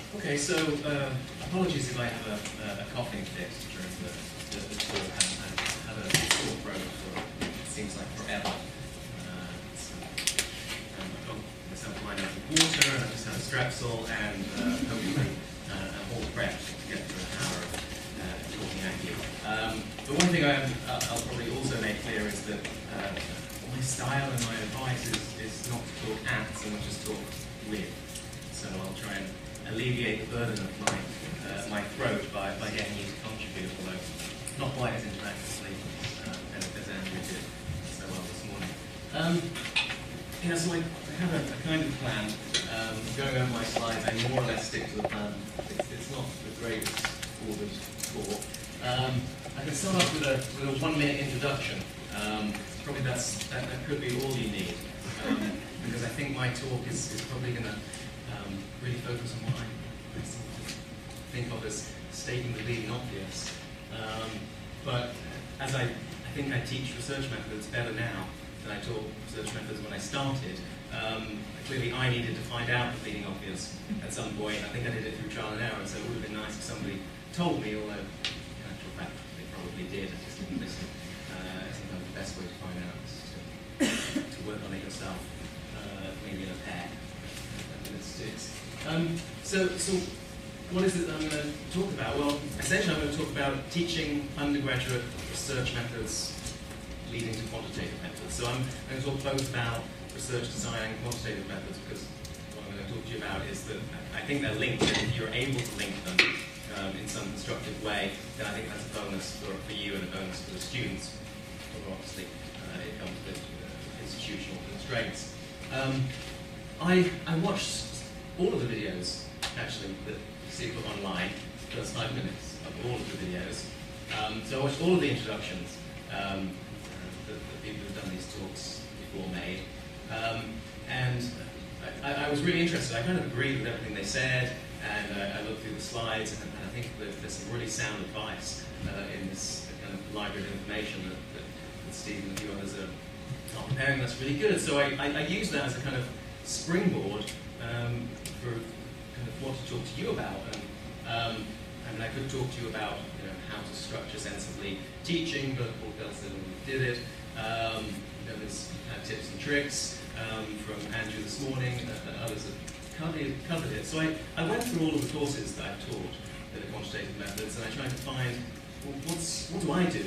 Okay, so apologies if I have a coughing fit during the talk. I've had a sore throat for, it seems like, forever. I've got myself a line out of water, and I've just had a Strepsil, and hopefully I'm all prepped to get through an hour of talking at you. The one thing I'll probably also make clear is that my style and my advice is not to talk at so much as talk with. So I'll try and alleviate the burden of my throat by getting you to contribute, although not quite as interactively as Andrew did so well this morning. Yeah, so I have a kind of plan. Going over my slides, I more or less stick to the plan. It's not the greatest ordered talk. I can start off with a 1-minute introduction. Probably that could be all you need, because I think my talk is probably going to really focus on what I think of as stating the bleeding obvious. But as I think I teach research methods better now than I taught research methods when I started, clearly I needed to find out the bleeding obvious at some point. I think I did it through trial and error, so it would have been nice if somebody told me, although in actual fact they probably did, I just didn't listen. Sometimes the best way to find out is to work on it yourself, maybe in a pair. So what is it that I'm going to talk about? Well, essentially I'm going to talk about teaching undergraduate research methods leading to quantitative methods. So I'm going to talk both about research design and quantitative methods, because what I'm going to talk to you about is that I think they're linked, and if you're able to link them in some constructive way, then I think that's a bonus for you and a bonus for the students. Although obviously it comes with institutional constraints. I watched all of the videos, actually, that you see put online, first 5 minutes of all of the videos. So I watched all of the introductions that the people who've done these talks before made. And I was really interested. I kind of agreed with everything they said, and I looked through the slides, and I think that there's some really sound advice in this kind of library of information that Steve and a few others are preparing. That's really good. So I used that as a kind of springboard for kind of what to talk to you about. And I mean, I could talk to you about how to structure sensibly teaching, but Paul Kelson did it. There's tips and tricks from Andrew this morning, and others have covered it. So I went through all of the courses that I've taught that are quantitative methods, and I tried to find, well, what do I do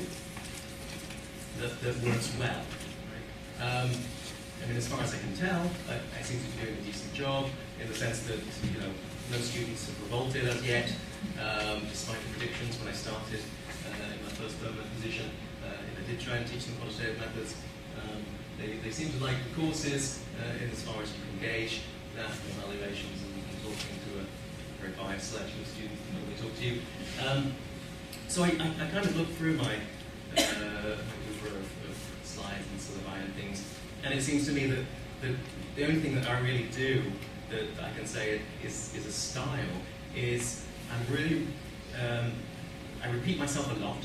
that works well? Right? I mean, as far as I can tell, I seem to be doing a decent job in the sense that no students have revolted as yet, despite the predictions when I started in my first permanent position. If I did try and teach them quantitative methods, they seem to like the courses in as far as you can gauge that from evaluations and talking to a very biased selection of students that normally talk to you. So I kind of looked through my number of slides and syllabi and things, and it seems to me that the only thing that I really do that I can say is a style is I'm really, I repeat myself a lot,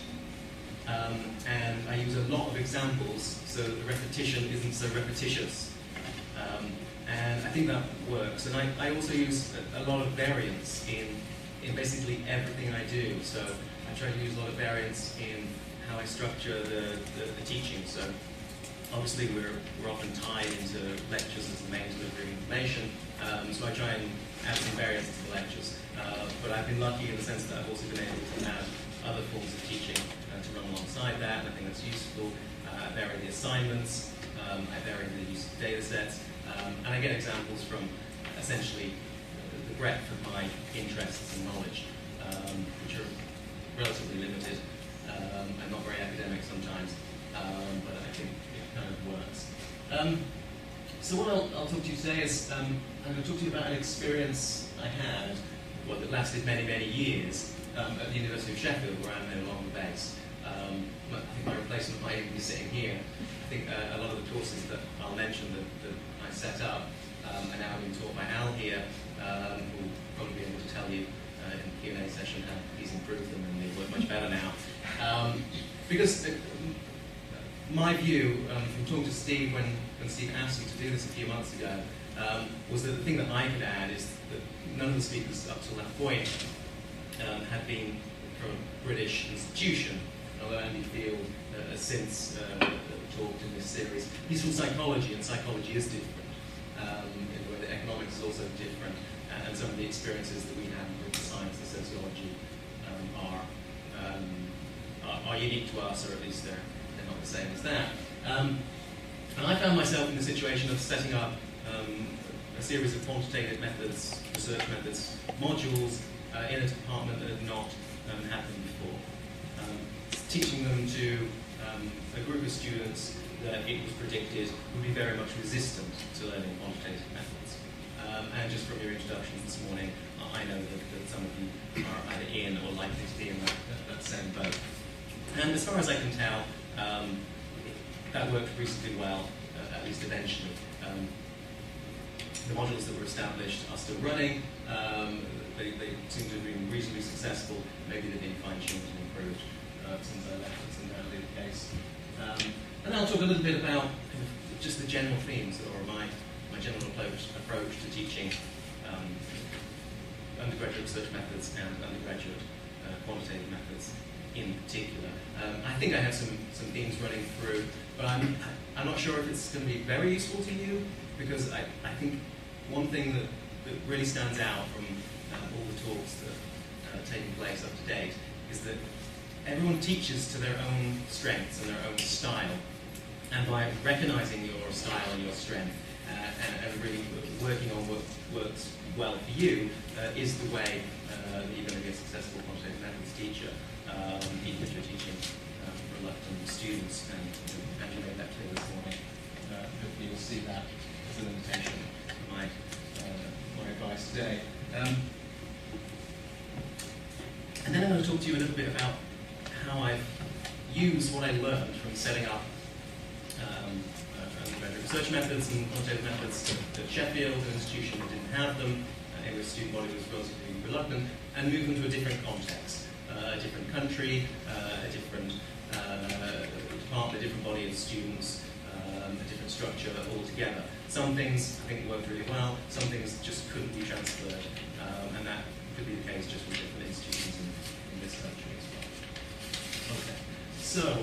and I use a lot of examples so that the repetition isn't so repetitious. And I think that works. And I also use a lot of variance in basically everything I do. So I try to use a lot of variance in how I structure the teaching. So obviously we're often tied into lectures as the main delivery of information. So I try and add some variance to the lectures. But I've been lucky in the sense that I've also been able to add other forms of teaching to run alongside that, and I think that's useful. I vary the assignments, I vary the use of data sets, and I get examples from essentially the breadth of my interests and knowledge, which are relatively limited and not very academic sometimes, but I think it kind of works. So what I'll talk to you today is, I'm going to talk to you about an experience I had, well, that lasted many, many years at the University of Sheffield, where I'm no longer based. I think my replacement might even be sitting here. I think a lot of the courses that I'll mention that I set up are now being taught by Al here, who will probably be able to tell you in the Q&A session how he's improved them and they work much better now. Because my view, from talking to Steve when Steve asked me to do this a few months ago, was that the thing that I could add is that none of the speakers up till that point had been from a British institution, although Andy Field has since talked in this series. He's from psychology, and psychology is different. In the way that economics is also different, and some of the experiences that we have with science and sociology are unique to us, or at least they're not the same as that. And I found myself in the situation of setting up a series of quantitative methods, research methods, modules in a department that had not happened before. Teaching them to a group of students that it was predicted would be very much resistant to learning quantitative methods. And just from your introductions this morning, I know that some of you are either in or likely to be in that same boat. And as far as I can tell, that worked reasonably well, at least eventually. The modules that were established are still running. They seem to have been reasonably successful. Maybe they've been fine-tuned and improved since I left. That's undoubtedly the case. And I'll talk a little bit about just the general themes, or my general approach to teaching undergraduate research methods and undergraduate quantitative methods in particular. I think I have some themes running through, but I'm not sure if it's going to be very useful to you, because I think one thing that really stands out from all the talks that are taking place up to date is that everyone teaches to their own strengths and their own style, and by recognizing your style and your strength and really working on what works well for you is the way that you're going to be a successful quantitative methods teacher, even if you're teaching reluctant students, and you made that clear this morning. Hopefully you'll see that as an invitation to my advice today. And then I'm going to talk to you a little bit about how I've used what I learned from setting up undergraduate research methods and quantitative methods at Sheffield, an institution that didn't have them, in which the student body was relatively reluctant, and move them to a different context, a different country, a different department, a different body of students, a different structure altogether. Some things I think worked really well, some things just couldn't be transferred, and that could be the case just with different institutions in this country as well. Okay, so,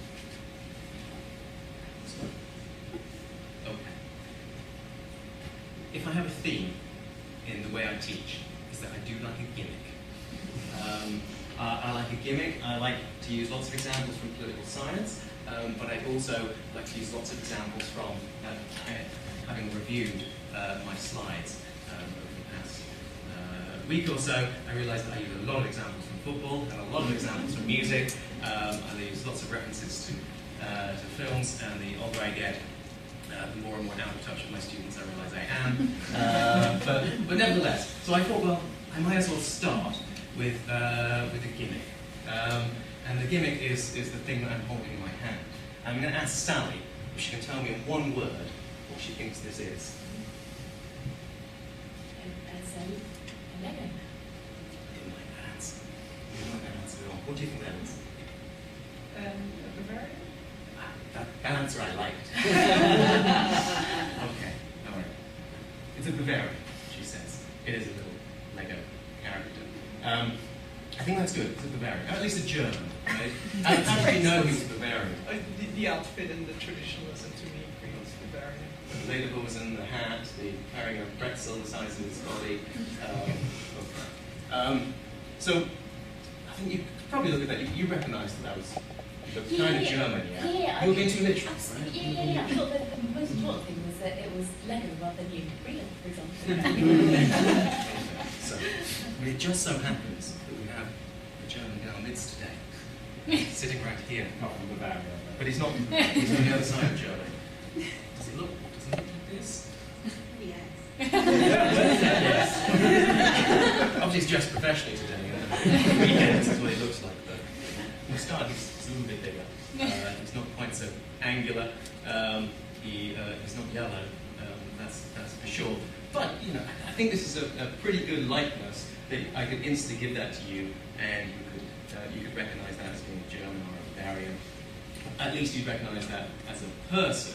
if I have a theme in the way I teach, is that I do like a gimmick. I like a gimmick. I like to use lots of examples from political science, but I also like to use lots of examples from having reviewed my slides over the past week or so. I realized that I use a lot of examples from football and a lot of examples from music. I use lots of references to films, and the older I get, the more and more out of touch with my students I realize I am. But nevertheless, so I thought, well, I might as well start with a gimmick. And the gimmick is the thing that I'm holding in my hand. I'm going to ask Sally if she can tell me in one word what she thinks this is. A Lego. I didn't like that answer. I didn't like that answer at all. What do you think that is? A Bavarian? That answer I liked. Okay, all right. It's a Bavarian, she says. It is a little Lego character. I think that's good. It's a Bavarian, or at least a German, right? How do you know he's a Bavarian? The outfit and the traditionalism to me creates Bavarian. The lederhosen, the hat, the carrying a pretzel the size of his body. So I think you could probably look at that. You recognise that was kind of German, yeah? Yeah. You were being too literal, Absolutely. right? Yeah. I thought that the most important thing was that it was Lego rather than you, real, for example. So, it just so happens that we have a German in our midst today, sitting right here. Not from Bavaria, but he's not. He's on the other side of Germany. Does it look like this? Yes. Yes. Obviously, he's dressed professionally today. Weekends is what he looks like. But from the start, he's a little bit bigger. He's not quite so angular. He's not yellow. That's for sure. But I think this is a pretty good likeness that I could instantly give that to you, and you could recognise that as being German or a Bavarian. At least you'd recognise that as a person.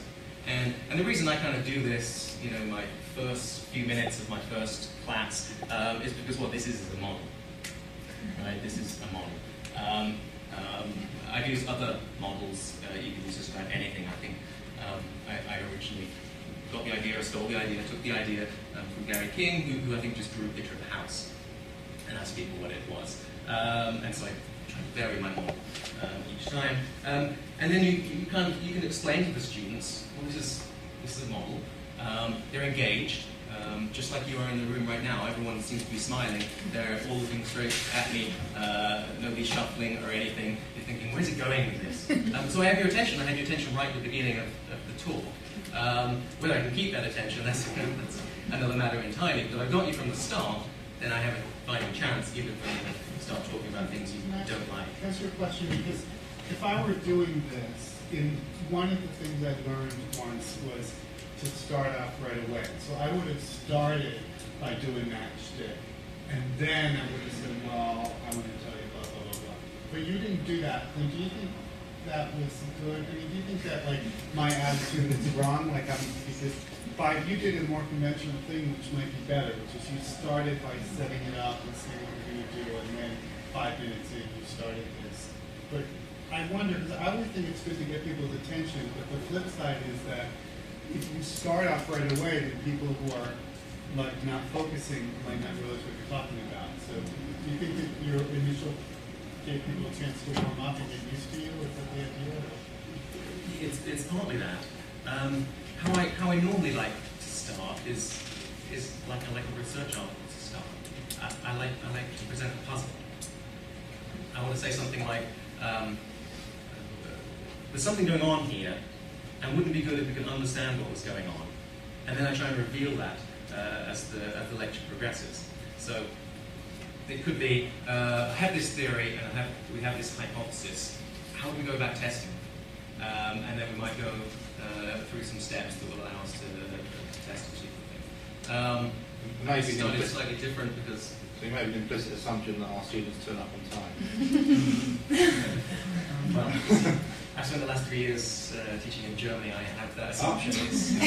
And the reason I kind of do this, you know, my first few minutes of my first class, is because what this is a model. Right? This is a model. I've used other models. You can use just about anything. I think I originally got the idea, or stole the idea, took the idea from Gary King, who I think just drew a picture of a house and asked people what it was. And so I try to vary my model each time. And then you can explain to the students, well, this is a model. They're engaged. Just like you are in the room right now, everyone seems to be smiling. They're all looking straight at me. Nobody's shuffling or anything. You're thinking, where's it going with this? So I have your attention. I have your attention right at the beginning of the talk. Whether I can keep that attention, that's another matter entirely. But if I've got you from the start, then I have a fighting chance, even if I start talking about things you don't like. That's your question, because if I were doing this, one of the things I learned once was to start off right away. So I would have started by doing that shtick, and then I would have said, well, I want to tell you blah, blah, blah, blah. But you didn't do that. And do you think that was good? I mean, do you think that, like, my attitude is wrong? Like, because you did a more conventional thing, which might be better, which is you started by setting it up and saying what you're going to do, and then 5 minutes in, you started this. But I wonder, because I always think it's good to get people's attention, but the flip side is that if you start off right away, then people who are like not focusing might not realize what you're talking about. So do you think that your initial gave people a chance to warm up and get used to you? Is that the idea? It's partly that. How I normally like to start is like I like a research article to start. I like to present a puzzle. I want to say something like, there's something going on here, and wouldn't it be good if we could understand what was going on? And then I try and reveal that as the lecture progresses. So it could be, I have this theory, and we have this hypothesis. How do we go about testing? And then we might go through some steps that will allow us to test a particular thing. Maybe It's slightly different because... So you made an implicit assumption that our students turn up on time. Well, I spent the last 3 years teaching in Germany. I have that assumption is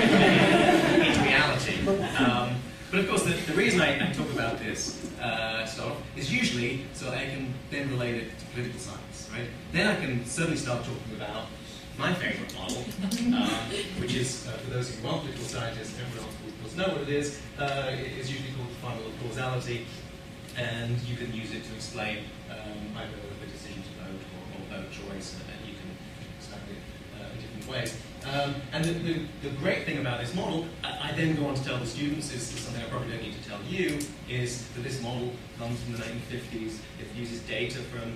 in reality. But of course, the reason I talk about this stuff is usually so I can then relate it to political science, right? Then I can certainly start talking about my favorite model, which is, for those of you who aren't political scientists, everyone else will of course know what it is. It's usually called the funnel of causality, and you can use it to explain either the decision to vote or vote choice, and you can explain it in different ways. And the great thing about this model, I then go on to tell the students, is something I probably don't need to tell you, is that this model comes from the 1950s. It uses data from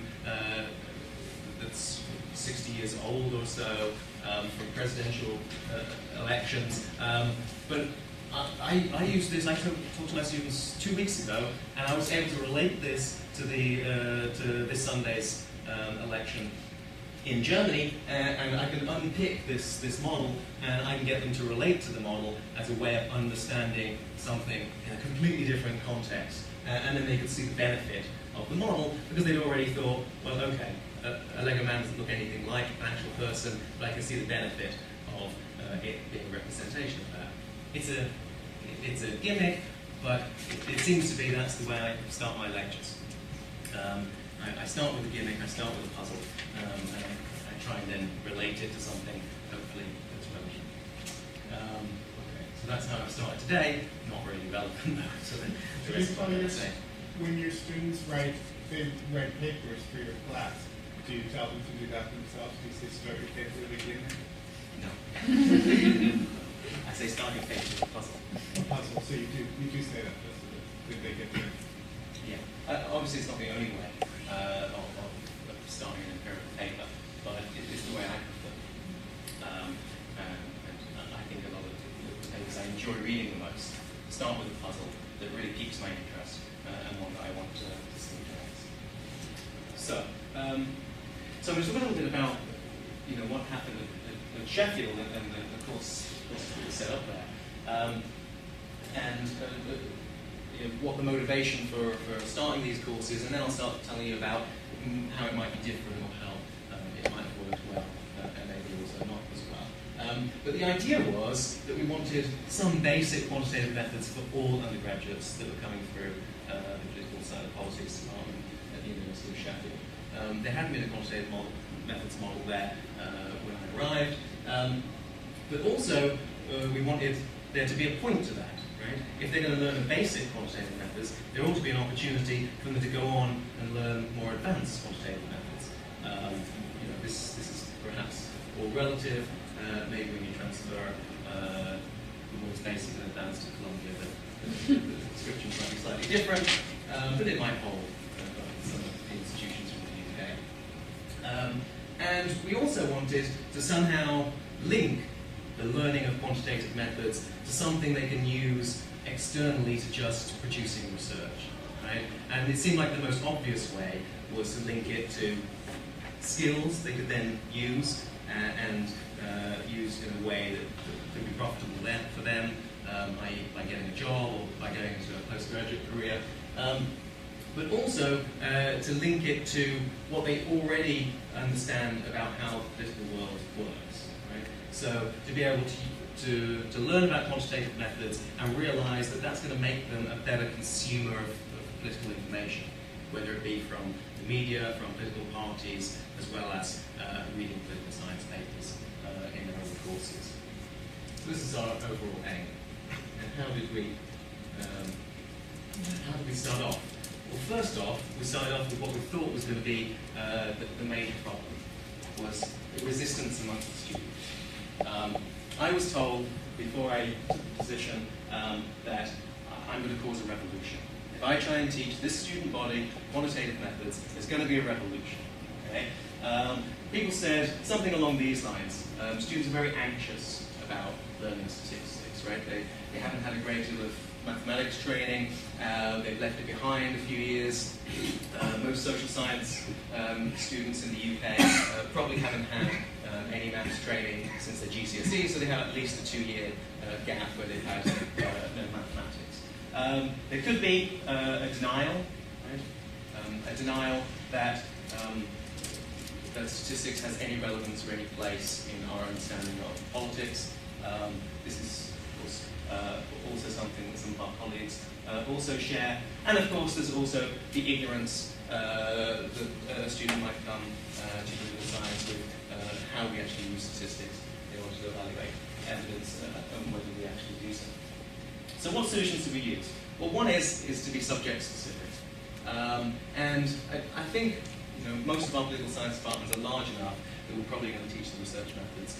that's 60 years old or so, from presidential elections. But I used this, I talked to my students 2 weeks ago, and I was able to relate this to this Sunday's election in Germany, and I can unpick this model, and I can get them to relate to the model as a way of understanding something in a completely different context. And then they could see the benefit of the model, because they'd already thought, well, okay, a Lego man doesn't look anything like an actual person, but I can see the benefit of it being a representation of that. It's a gimmick, but it seems to be that's the way I start my lectures. I start with a gimmick, I start with a puzzle, and I try and then relate it to something, hopefully, that's relevant. Okay, so that's how I've started today. Not really relevant, though, so then the rest of what I'm going to say. When your students write papers for your class, do you tell them to do that themselves? Do you say start your paper with a gimmick? No. I say start your paper with a puzzle. A puzzle, so you do say that, did they get there? Yeah. Obviously, it's not the only way of starting an empirical paper, but it's the way I prefer. And I think a lot of the papers I enjoy reading the most start with a puzzle that really piques my interest and one that I want to see next. So I'm going to talk a little bit about what happened at Sheffield and the course that was set up there, and what the motivation for starting these courses, and then I'll start telling you about how it might be different or how it might have worked well and maybe also not as well. But the idea was that we wanted some basic quantitative methods for all undergraduates that were coming through the political science and politics department at the University of Sheffield. There hadn't been a quantitative methods model there when I arrived, but also we wanted there to be a point to that. Right? If they're going to learn the basic quantitative methods, there ought to be an opportunity for them to go on and learn more advanced quantitative methods. This is perhaps all relative. Maybe when you transfer the words basic and advanced to Columbia, the descriptions might be slightly different, but it might hold some of the institutions from the UK. And we also wanted to somehow link the learning of quantitative methods to something they can use externally to just producing research, right? And it seemed like the most obvious way was to link it to skills they could then use and use in a way that could be profitable for them, i.e. by getting a job or by going into a postgraduate career. But also to link it to what they already understand about how the political world works. Right? So to be able to learn about quantitative methods and realize that that's going to make them a better consumer of political information, whether it be from the media, from political parties, as well as reading political science papers in their own courses. So this is our overall aim. And how did we start off? Well, first off, we started off with what we thought was going to be the major problem, was the resistance amongst the students. I was told before I took the position that I'm going to cause a revolution. If I try and teach this student body quantitative methods, there's going to be a revolution. Okay? People said something along these lines. Students are very anxious about learning statistics, right? They haven't had a great deal of mathematics training, they've left it behind a few years. Most social science students in the UK probably haven't had any maths training since their GCSE, so they have at least a 2-year gap where they've had no mathematics. There could be a denial, right? A denial that statistics has any relevance or any place in our understanding of politics. This is, of course, also something that some of our colleagues also share. And of course, there's also the ignorance that a student might come to political science with how we actually use statistics in order to evaluate evidence and whether we actually do so. So what solutions do we use? Well, one is to be subject specific. And I think most of our political science departments are large enough that we're probably going to teach the research methods.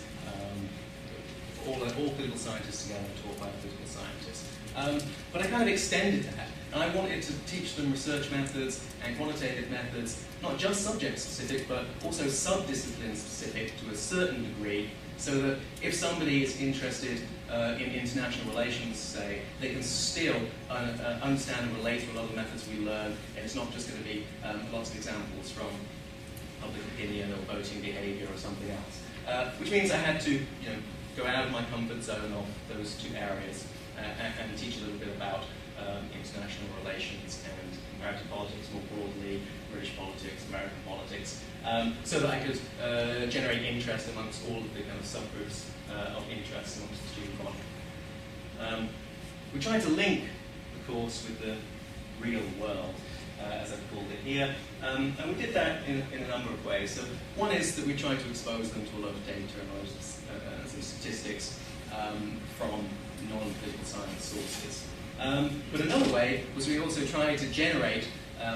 All political scientists together taught by a political scientist. But I kind of extended that, and I wanted to teach them research methods and quantitative methods, not just subject specific, but also subdiscipline specific to a certain degree, so that if somebody is interested in international relations, say, they can still understand and relate to a lot of the methods we learn, and it's not just going to be lots of examples from public opinion or voting behavior or something else. Which means I had to, go out of my comfort zone of those two areas and teach a little bit about international relations and comparative politics more broadly, British politics, American politics, so that I could generate interest amongst all of the kind of subgroups of interest amongst the student body. We tried to link the course with the real world, as I've called it here, and we did that in a number of ways. So one is that we tried to expose them to a lot of data and a lot of some statistics from non-political science sources. But another way was we also tried to generate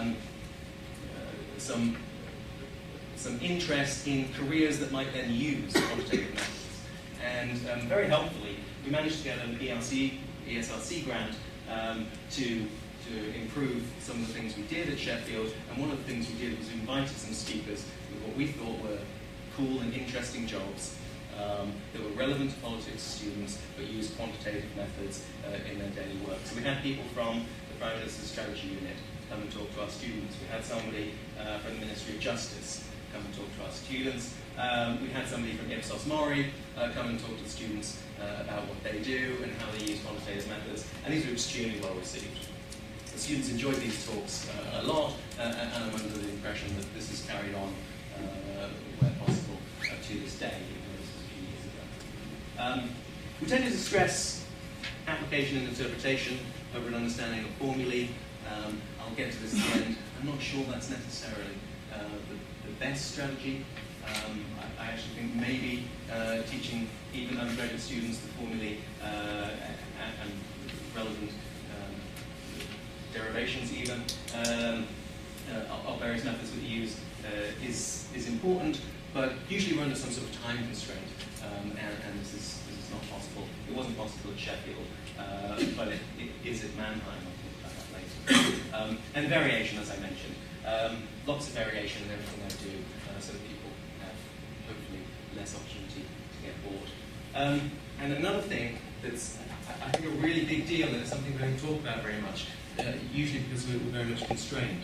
some interest in careers that might then use quantitative methods. And very helpfully, we managed to get an ESRC grant to improve some of the things we did at Sheffield. And one of the things we did was we invited some speakers with what we thought were cool and interesting jobs that were relevant to politics students, but used quantitative methods in their daily work. So we had people from the Prime Minister's Strategy Unit come and talk to our students. We had somebody from the Ministry of Justice come and talk to our students. We had somebody from Ipsos Mori come and talk to the students about what they do and how they use quantitative methods, and these were extremely well received. The students enjoyed these talks a lot, and I'm under the impression that this is carried on where possible to this day. We tended to stress application and interpretation over an understanding of formulae. I'll get to this at the end. I'm not sure that's necessarily the best strategy. I actually think maybe teaching even undergraduate students the formulae and relevant derivations even of various methods that you use is important, but usually we're under some sort of time constraint, and this is not possible. It wasn't possible at Sheffield, but it is at Mannheim. I'll talk about that later. And variation, as I mentioned. Lots of variation in everything I do, so that people have hopefully less opportunity to get bored. And another thing that's, I think, a really big deal, and it's something we don't talk about very much, usually because we're very much constrained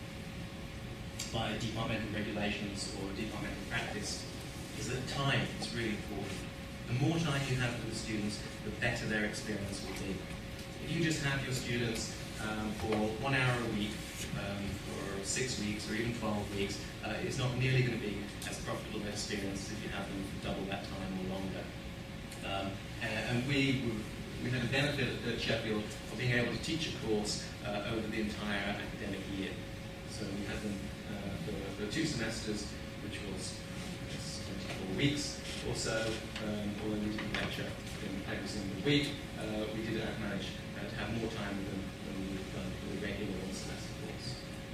by departmental regulations or departmental practice, is that time is really important. The more time you have with the students, the better their experience will be. If you just have your students for 1 hour a week, for 6 weeks or even 12 weeks, it's not nearly going to be as profitable an experience if you have them for double that time or longer. And we had a benefit at Sheffield of being able to teach a course over the entire academic year. So we had them for 2 semesters, which was 24 weeks or so, although we didn't lecture every single week. We did manage to have more time with them than we would have done for the regular 1 semester course.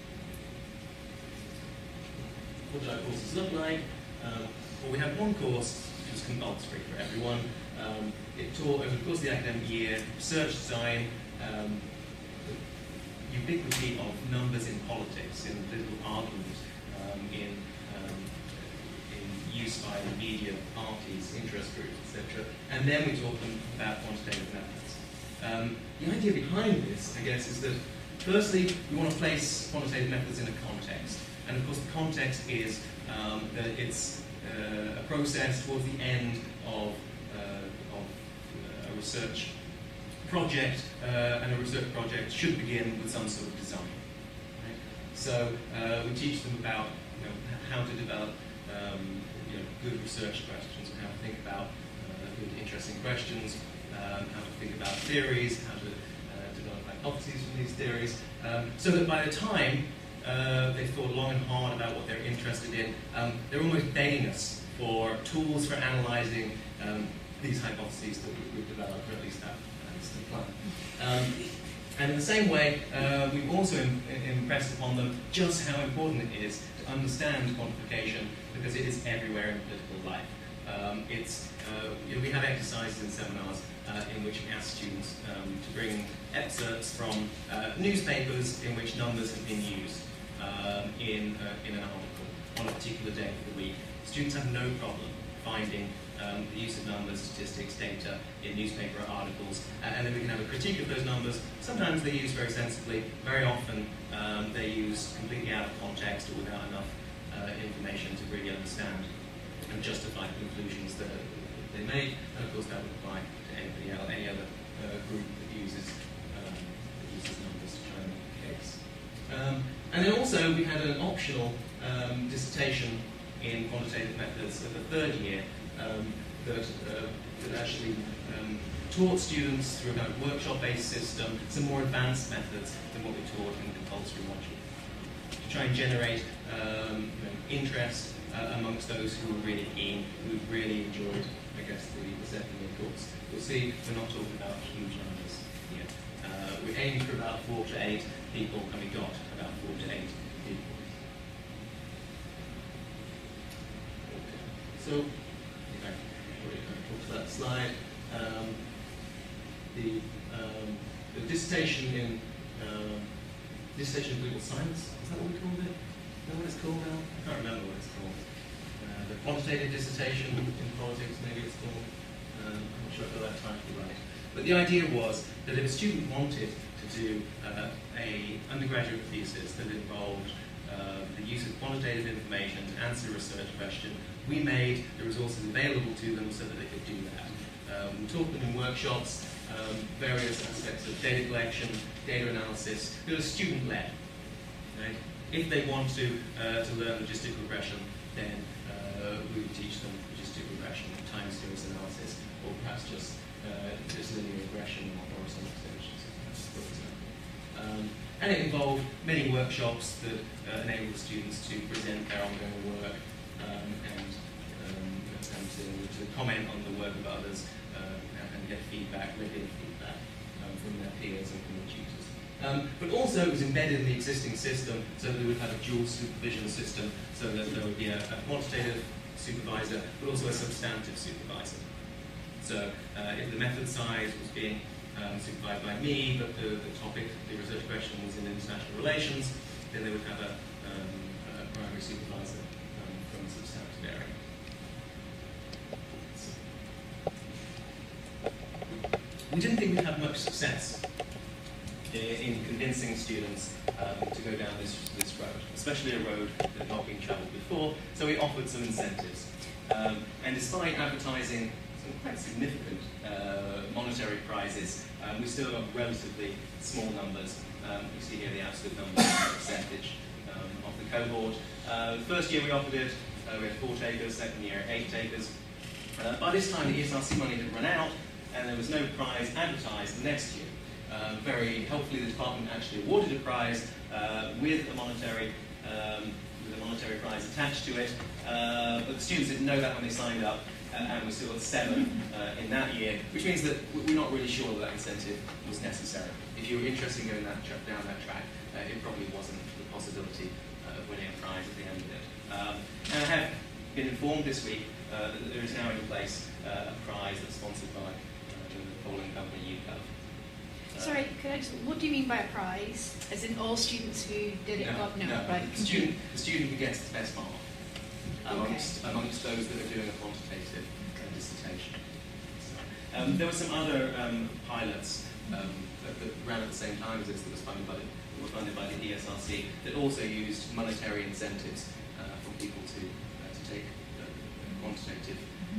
What do our courses look like? Well, we have one course which is compulsory for everyone. It taught over the course of the academic year research design, the ubiquity of numbers in politics, in political argument, in use by the media, parties, interest groups, etc. And then we taught them about quantitative methods. The idea behind this, I guess, is that firstly, we want to place quantitative methods in a context. And of course, the context is that it's a process towards the end of a research project, and a research project should begin with some sort of design. Right? So we teach them about how to develop good research questions, and how to think about good, interesting questions, how to think about theories, how to develop hypotheses from these theories, so that by the time they've thought long and hard about what they're interested in, they're almost begging us for tools for analysing these hypotheses that we've developed, or at least that's the plan. And in the same way, we've also impressed upon them just how important it is to understand quantification, because it is everywhere in political life. We have exercises and seminars in which we ask students to bring excerpts from newspapers in which numbers have been used in an article on a particular day of the week. Students have no problem finding the use of numbers, statistics, data in newspaper articles, and then we can have a critique of those numbers. Sometimes they're used very sensibly, very often they're used completely out of context or without enough information to really understand and justify the conclusions that they make, and of course that would apply to anybody else, any other group that uses numbers to try and make a case. And then also we had an optional dissertation in quantitative methods at the 3rd year that actually taught students through a kind of workshop-based system some more advanced methods than what we taught in the compulsory module, to try and generate interest amongst those who were really keen, who really enjoyed, I guess, the 7-year course. You'll see we're not talking about huge numbers here. We aimed for about 4 to 8 people, and we got about 4 to 8 people. So, that slide. The dissertation in political science, is that what we called it? Is that what it's called now? I can't remember what it's called. The quantitative dissertation in politics, maybe it's called. I'm not sure I got that title right. But the idea was that if a student wanted to do an undergraduate thesis that involved the use of quantitative information to answer a research question, we made the resources available to them so that they could do that. We taught them in workshops various aspects of data collection, data analysis. It was student-led. Right? If they want to learn logistic regression, then we would teach them logistic to regression, time series analysis, or perhaps just linear regression or horizontal extensions, for example. And it involved many workshops that enabled students to present their ongoing work and to comment on the work of others and get feedback, regular feedback from their peers and from the tutors. But also it was embedded in the existing system, so that we would have a dual supervision system, so that there would be a quantitative supervisor, but also a substantive supervisor. So if the method size was being supervised by me, but the topic, the research question was in international relations, then they would have a primary supervisor from the substantive area. We didn't think we'd have much success in convincing students to go down this road, especially a road that had not been travelled before, so we offered some incentives. And despite advertising some quite significant monetary prizes, we still got relatively small numbers. You see here the absolute number percentage of the cohort. The first year we offered it, we had 4 takers, second year 8 takers. By this time the ESRC money had run out, and there was no prize advertised the next year. Very helpfully, the department actually awarded a prize with a monetary prize attached to it, but the students didn't know that when they signed up, and we still got 7 in that year, which means that we're not really sure that incentive was necessary. If you were interested in going down that track, it probably wasn't the possibility of winning a prize at the end of it. And I have been informed this week that there is now in place a prize that's sponsored by the polling company UCOV. Sorry, could I just, what do you mean by a prize? As in all students who did it got right? The student who gets the best mark amongst those that are doing a quantitative dissertation. So, there were some other pilots that ran at the same time as this that were funded by the ESRC that also used monetary incentives for people to take quantitative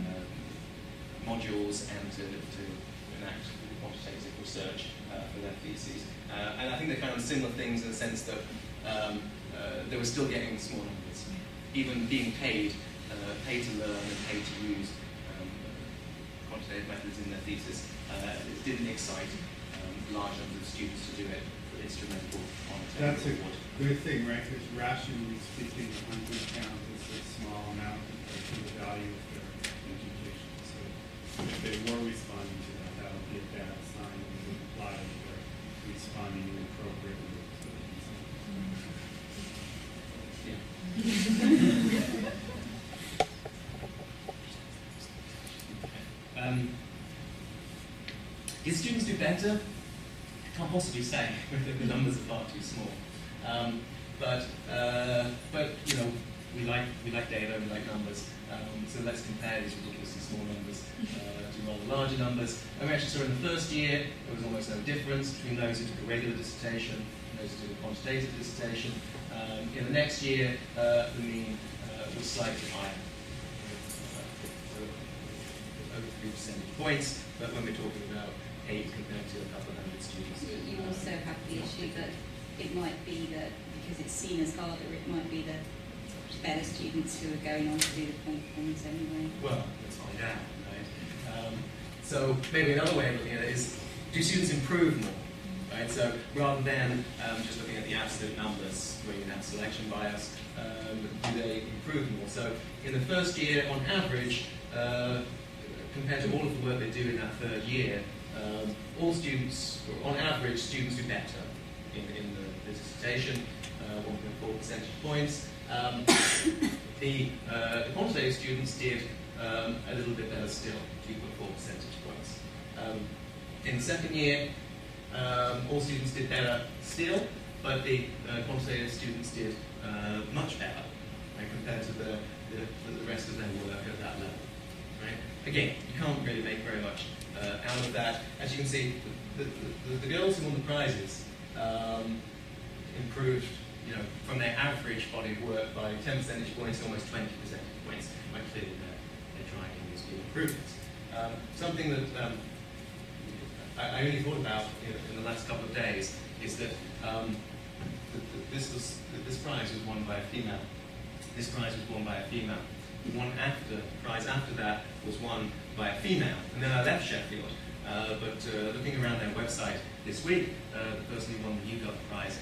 modules and to enact quantitative research for their theses. And I think they found similar things in the sense that they were still getting small numbers, even being paid to learn and paid to use quantitative methods in their thesis. It didn't excite large numbers of students to do it for instrumental quantitative. That's a good thing, right? Because rationally speaking, 100 pounds is a small amount compared to the value of their education. So if they were responding to that, that would be a bad sign. It would imply that they're responding inappropriately to the Did students do better? Can't possibly say. The numbers are far too small. But you know, we like data, we like numbers. So let's compare these ridiculously small numbers to rather larger numbers. And we actually saw in the first year there was almost no difference between those who took a regular dissertation and those who took a quantitative dissertation. In the next year, the mean was slightly higher, over 3 percentage points. But when we're talking about 8 compared to a couple of hundred students, you also have the issue that it might be that because it's seen as harder, it might be the better students who are going on to do the point things anyway. Well, let's find out, right? So maybe another way of looking at it is, do students improve more? Right? So rather than just looking at the absolute numbers where you have selection bias, do they improve more? So in the first year, on average, compared to all of the work they do in that third year, all students, or on average, students do better in the dissertation, 1.4 percentage points. The quantitative students did a little bit better still, 2.4 percentage points. In the second year, all students did better still, but the quantitative students did much better, right, compared to the rest of their work at that level. Right? Again, you can't really make very much out of that. As you can see, the girls who won the prizes improved, you know, from their average body of work by 10 percentage points to almost 20 percentage points. Quite clearly they're trying these big improvements. Something that I only thought about in the last couple of days is that this prize was won by a female. This prize was won by a female. The prize after that was won by a female. And then I left Sheffield. But looking around their website this week, the person who won the YouGov prize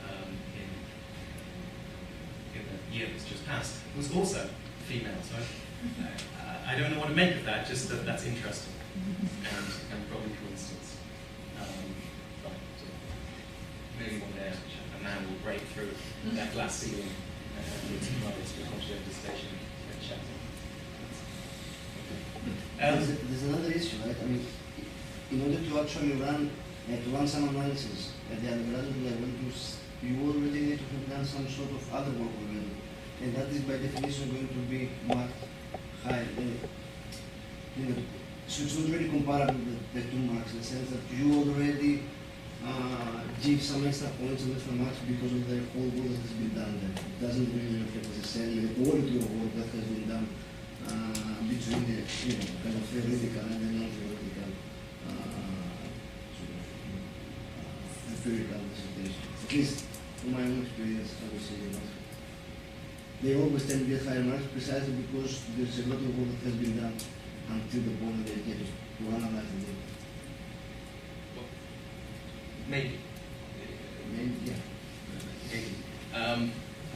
in the year that's just passed was also female. So I don't know what to make of that, just that that's interesting and probably coincidence. But maybe one day a man will break through that glass ceiling and lead some riders to a Continental station and shouting. There's another issue, right? I mean, in order to actually run some analysis at the undergraduate level, you already need to have done some sort of other work already, and that is by definition going to be marked high. So it's not really comparable the two marks in the sense that you already give some extra points and extra marks because of the whole work that has been done there. It doesn't really reflect necessarily the quality of work that has been done between the kind of theoretical and the non-theoretical empirical dissertation. At least from my own experience, I would say that they always tend to get higher marks precisely because there's a lot of work that has been done until the point that they get to analyze the data. Well, maybe. Maybe, yeah. Maybe.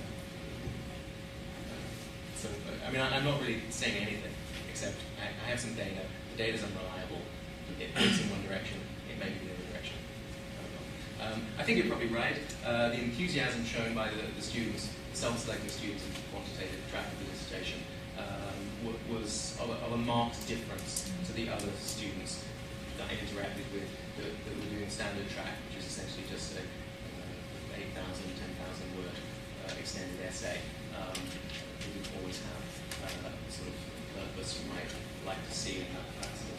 So, I mean, I'm not really saying anything, except I have some data. The data's unreliable. It points in one direction. It may be the other direction. I think you're probably right. The enthusiasm shown by the students, self-selecting students in the quantitative track of the dissertation, was of a marked difference to the other students that I interacted with that were doing standard track, which is essentially just a 8,000, 10,000 word extended essay. We didn't always have the sort of purpose you might like to see in that sort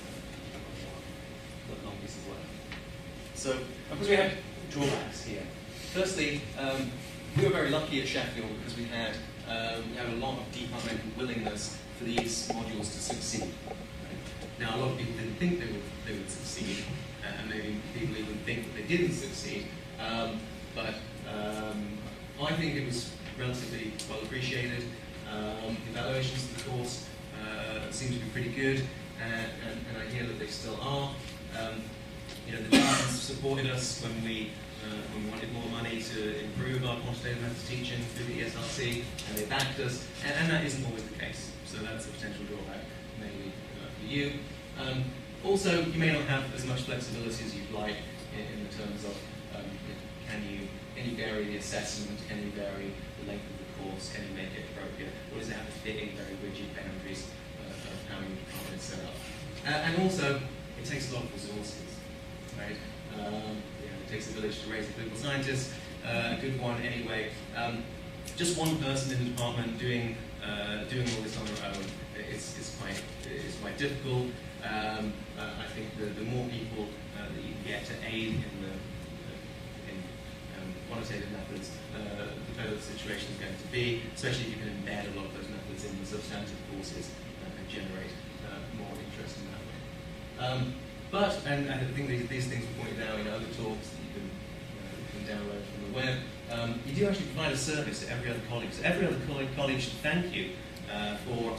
of long piece of work. So, of course, we have drawbacks here. Firstly, we were very lucky at Sheffield because we had a lot of departmental willingness for these modules to succeed. Right? Now, a lot of people didn't think they would succeed, and maybe people even think that they didn't succeed. But I think it was relatively well appreciated. Evaluations of the course seem to be pretty good, and I hear that they still are. The departments supported us when we wanted more money to improve our quantitative methods teaching through the ESRC, and they backed us, and that isn't always the case, so that's a potential drawback maybe for you. Also, you may not have as much flexibility as you'd like in the terms of can you vary the assessment, can you vary the length of the course, can you make it appropriate, or does it have to fit in very rigid boundaries of how your department is set up? And also, it takes a lot of resources, right? It takes a village to raise a political scientist, a good one anyway. Just one person in the department doing all this on their own is quite difficult. I think the more people that you can get to aid in quantitative methods, the better the situation is going to be, especially if you can embed a lot of those methods in the substantive courses and generate more interest in that way. And I think these things were pointed out in other talks that you can download from the web. You do actually provide a service to every other college. So every other college should thank you for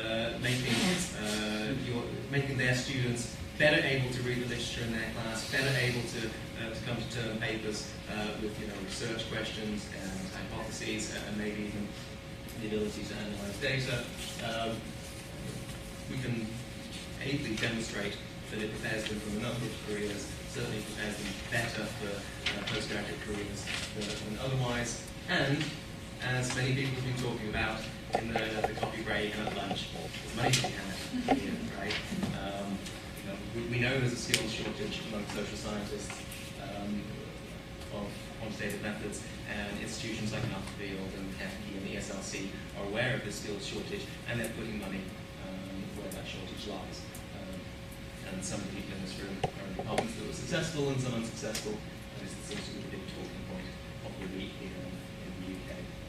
making their students better able to read the literature in their class, better able to come to term papers with research questions and hypotheses, and maybe even the ability to analyze data. We can ably demonstrate that it prepares them from a number of careers, certainly prepares them better for postgraduate careers than otherwise. And, as many people have been talking about in the coffee break and at lunch, there's money to be had here, right? We know there's a skills shortage among social scientists of quantitative methods, and institutions like Nuffield and KEFI and the ESRC are aware of this skills shortage, and they're putting money where that shortage lies. And some of the people in this room are in departments that were successful and some unsuccessful, and this seems to be the big talking point of the week here in the UK.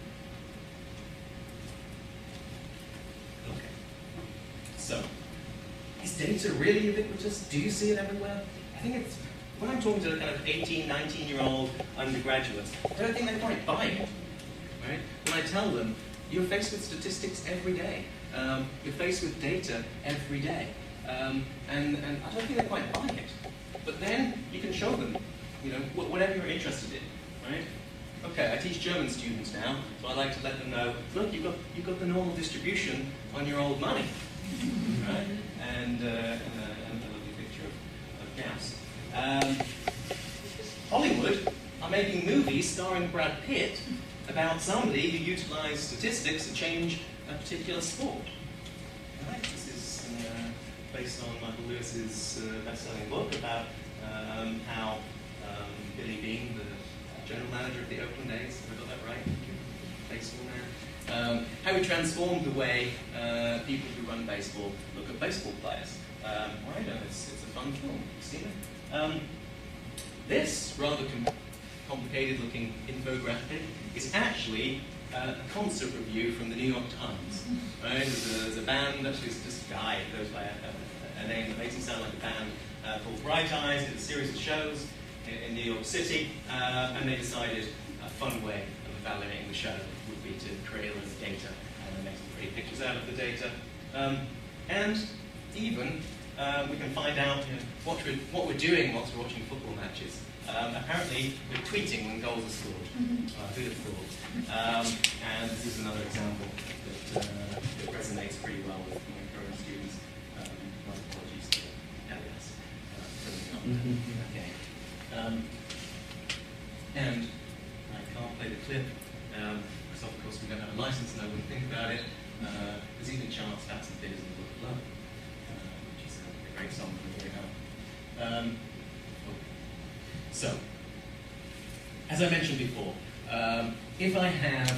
Okay. So, is data really ubiquitous? Do you see it everywhere? I think it's, when I'm talking to kind of 18, 19-year-old undergraduates, I don't think they quite buy it, right? When I tell them, you're faced with statistics every day. You're faced with data every day. And I don't think they quite buy it. But then you can show them, whatever you're interested in, right? Okay, I teach German students now, so I like to let them know, look, you've got the normal distribution on your old money, right? And a lovely picture of Gauss. Hollywood are making movies starring Brad Pitt about somebody who utilized statistics to change a particular sport. Right? This is based on Michael Lewis's best-selling book about how Billy Beane, the general manager of the Oakland A's, have I got that right? Baseball now. How he transformed the way people who run baseball look at baseball players. Right? It's a fun film. You've seen it? This rather complicated-looking infographic is actually a concert review from the New York Times. Right? There's a band, actually it's just a guy that goes by a name that makes him sound like a band called Bright Eyes. Did a series of shows in New York City, and they decided a fun way of evaluating the show would be to create a lot of data and make some pretty pictures out of the data. And even we can find out what we're doing whilst we're watching football matches. Apparently, we're tweeting when goals are scored. Who'd have thought? And this is another example that resonates pretty well with my current students. My apologies to Elias for bringing up. Okay. And I can't play the clip because, of course, we don't have a license and I wouldn't think about it. There's even a chance that's the Figures in the Book of Love, which is a great song from the way out. So, as I mentioned before, if I have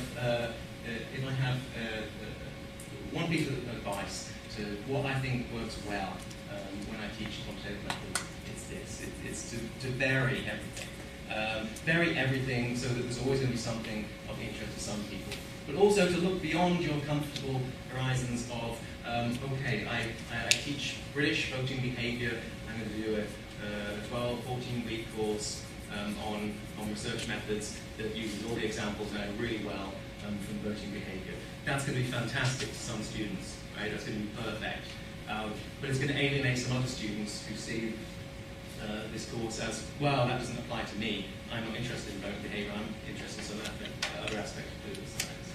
one piece of advice to what I think works well when I teach quantitative methods, it's this: it's to vary everything. Vary everything so that there's always going to be something of interest to some people, but also to look beyond your comfortable horizons of okay, I teach British voting behaviour. I'm going to do a 12, 14-week course on research methods that uses all the examples I know really well from voting behaviour. That's going to be fantastic to some students, right? That's going to be perfect. But it's going to alienate some other students who see this course as, well, that doesn't apply to me. I'm not interested in voting behaviour. I'm interested in some other aspect of political science.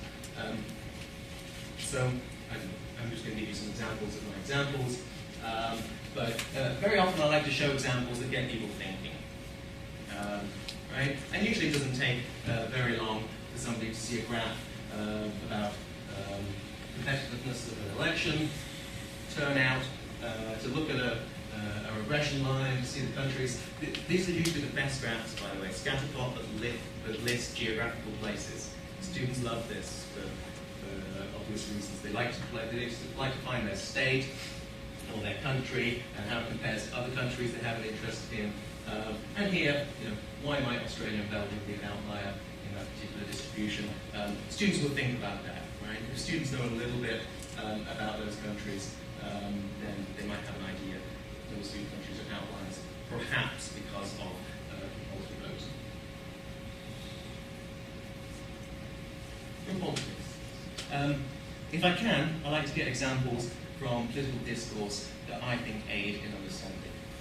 So I'm just going to give you some examples of my examples. But very often I like to show examples that get people thinking. Right? And usually it doesn't take very long for somebody to see a graph about competitiveness of an election, turnout, to look at a regression line, to see the countries. These are usually the best graphs, by the way, scatterplot that list geographical places. Students love this for obvious reasons. They like to find their state or their country and how it compares to other countries they have an interest in. And here, why might Australia and Belgium be an outlier in that particular distribution? Students will think about that, right? If students know a little bit about those countries, then they might have an idea that those three countries are outliers, perhaps because of compulsory voting. From politics. If I can, I like to get examples from political discourse that I think aid in understanding.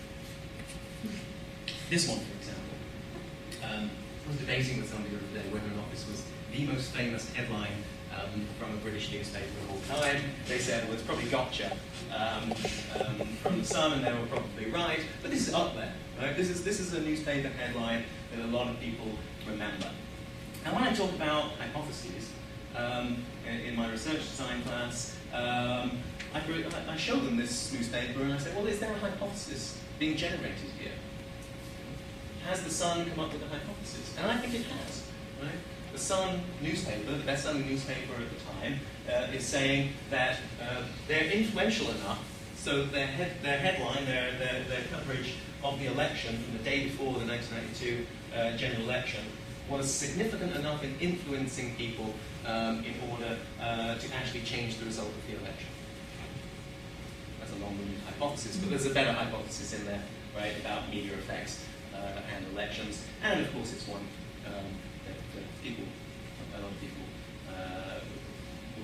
This one, for example. I was debating with somebody the other day whether or not this was the most famous headline from a British newspaper of all time. They said, well, it's probably Gotcha from The Sun, and they were probably right. But this is up there, right? This is a newspaper headline that a lot of people remember. And when I talk about hypotheses in my research design class, I show them this newspaper and I say, well, is there a hypothesis being generated here? Has The Sun come up with a hypothesis? And I think it has, right? The Sun newspaper, the best-selling newspaper at the time, is saying that they're influential enough so their headline, their coverage of the election from the day before the 1992 general election was significant enough in influencing people in order to actually change the result of the election. That's a long-winded hypothesis, but there's a better hypothesis in there, right, about media effects and elections, and of course it's one that a lot of people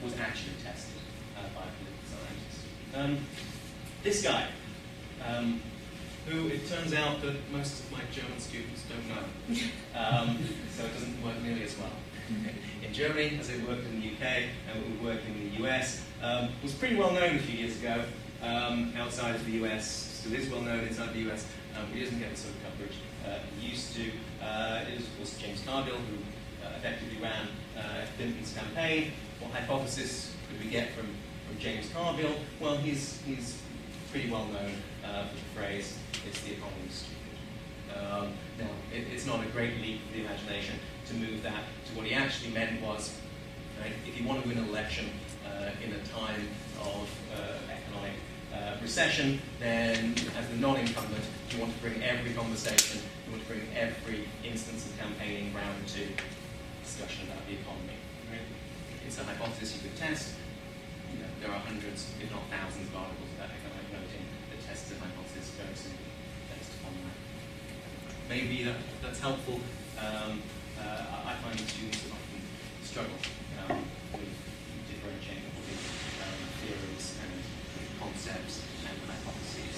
was actually tested by a political scientist. This guy, who it turns out that most of my German students don't know, so it doesn't work nearly as well. In Germany, as it worked in the UK, and it would work in the US, was pretty well known a few years ago. Outside of the US, still is well known inside the US, but he doesn't get the sort of coverage he used to. It was, of course, James Cargill who effectively ran Clinton's campaign. What hypothesis could we get from James Cargill? Well, he's pretty well known for the phrase, "It's the economy, stupid." Now, it's not a great leap for the imagination to move that to what he actually meant was, right, if you want to win an election in a time of economic recession, then as the non-incumbent, you want to bring every conversation, you want to bring every instance of campaigning round to discussion about the economy. Right? It's a hypothesis you could test. You know, there are hundreds, if not thousands, of articles about economic noting that test the hypothesis very simply based on that. Maybe that's helpful. I find students often struggle with differentiating between theories and concepts and hypotheses.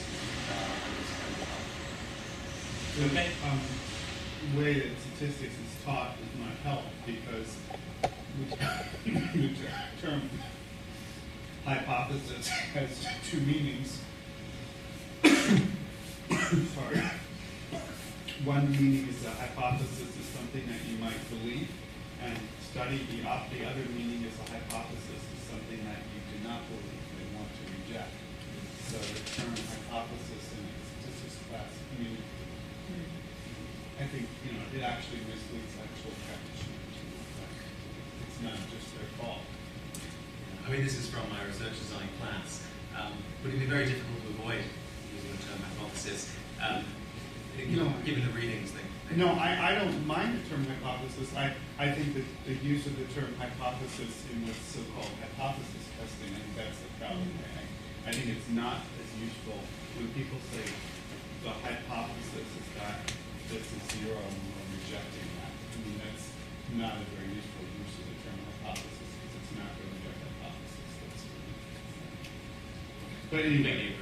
Okay. The way that statistics is taught does not help because the term hypothesis has two meanings. Sorry. One meaning is a hypothesis is something that you might believe and study. The other meaning is a hypothesis is something that you do not believe and want to reject. So the term hypothesis in a statistics class, I think, it actually misleads actual practitioners. It's not just their fault. I mean, this is from my research design class. Would it be very difficult to avoid using the term hypothesis, given the readings thing? No, I don't mind the term hypothesis. I think that the use of the term hypothesis in what's so-called hypothesis testing, I think that's the problem. I think it's not as useful when people say the hypothesis is that this is zero and we're rejecting that. I mean, that's not a very useful use of the term hypothesis because it's not really a hypothesis. But anyway,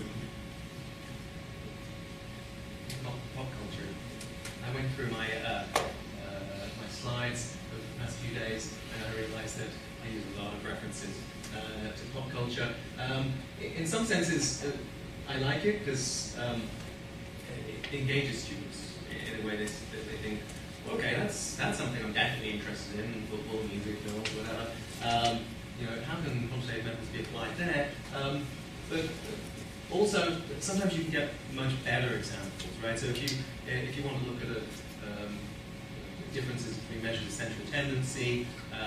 Pop culture. I went through my my slides over the past few days, and I realised that I use a lot of references to pop culture. In some senses, I like it because it engages students in a way that they think, okay, that's something I'm definitely interested in, football, music, films, whatever. How can quantitative methods be applied there? But also, sometimes you can get much better examples, right? So if you want to look at differences between measures of central tendency,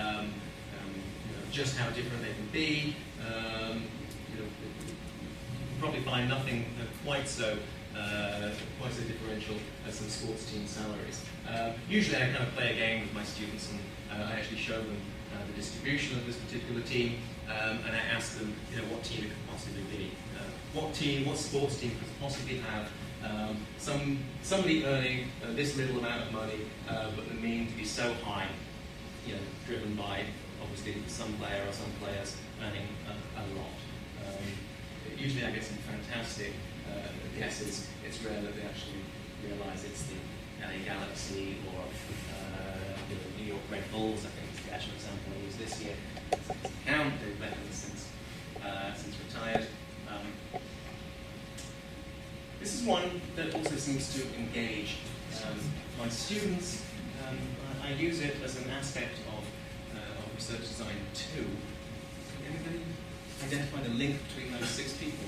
just how different they can be, you can probably find nothing quite so differential as some sports team salaries. Usually, I kind of play a game with my students, and I actually show them the distribution of this particular team, and I ask them, what team it could possibly be. What sports team could possibly have somebody earning this little amount of money, but the mean to be so high, driven by obviously some player or some players earning a lot. Usually I get some fantastic guesses. It's rare that they actually realise it's the LA Galaxy or the New York Red Bulls. I think it's the actual example I used this year. It doesn't count. They've left us since retired. This is one that also seems to engage my students. I use it as an aspect of research design too. Can anybody identify the link between those 6 people?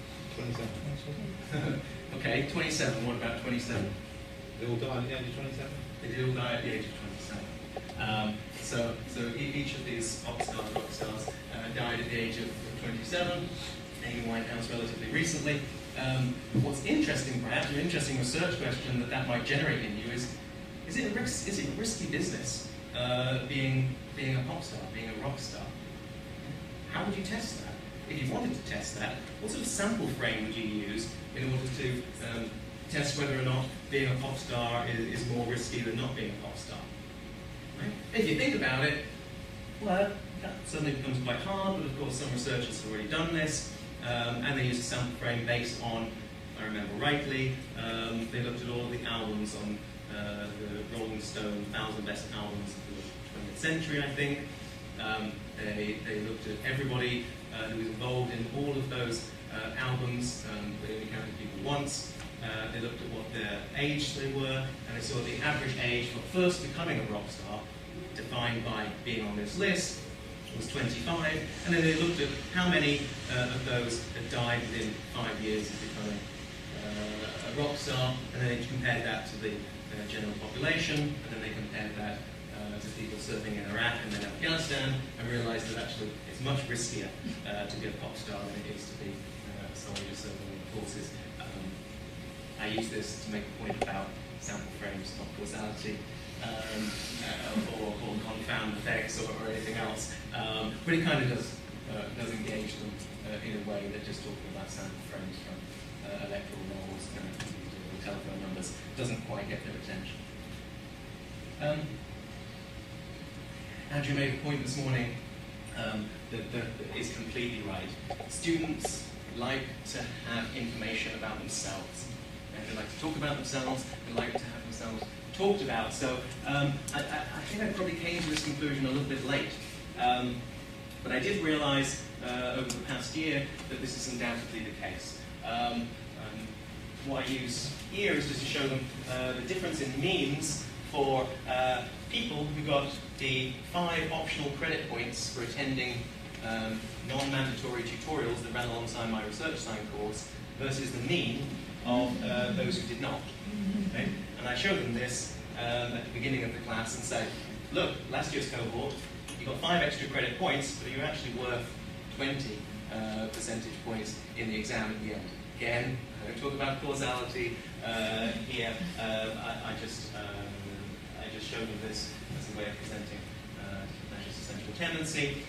27. Okay, 27. What about 27? They all die at the age of 27? They do all die at the age of 27. So each of these rock stars died at the age of 27. Amy Winehouse relatively recently. What's interesting, perhaps, an interesting research question that might generate in you is it a risky business being a pop star, being a rock star? How would you test that? If you wanted to test that, what sort of sample frame would you use in order to test whether or not being a pop star is more risky than not being a pop star? Right? If you think about it, well, that suddenly becomes quite hard, but of course some researchers have already done this, and they used a sample frame based on, if I remember rightly, they looked at all of the albums on the Rolling Stone 1,000 best albums of the 20th century, I think. They looked at everybody who was involved in all of those albums. They only counted people once. They looked at what their age they were, and they saw the average age for first becoming a rock star, defined by being on this list, was 25. And then they looked at how many of those had died within 5 years of becoming a rock star, and then they compared that to the general population, and then they compared that to people serving in Iraq and then Afghanistan, and realized that actually it's much riskier to be a pop star than it is to be a soldier serving in the forces. I use this to make a point about sample frames, not causality, or confound effects or anything else, but it kind of does engage them in a way that just talking about sample frames from electoral rolls and telephone numbers doesn't quite get their attention. Andrew made a point this morning that is completely right. Students like to have information about themselves, and they like to talk about themselves, they like to have themselves talked about. So I think I probably came to this conclusion a little bit late, but I did realize over the past year that this is undoubtedly the case. What I use here is just to show them the difference in means for people who got the 5 optional credit points for attending non-mandatory tutorials that ran alongside my research science course versus the mean of those who did not. Okay? And I show them this at the beginning of the class and say, look, last year's cohort, you got 5 extra credit points, but you're actually worth 20 percentage points in the exam at the end. Again, I don't talk about causality here. I just show them this as a way of presenting measures of central tendency.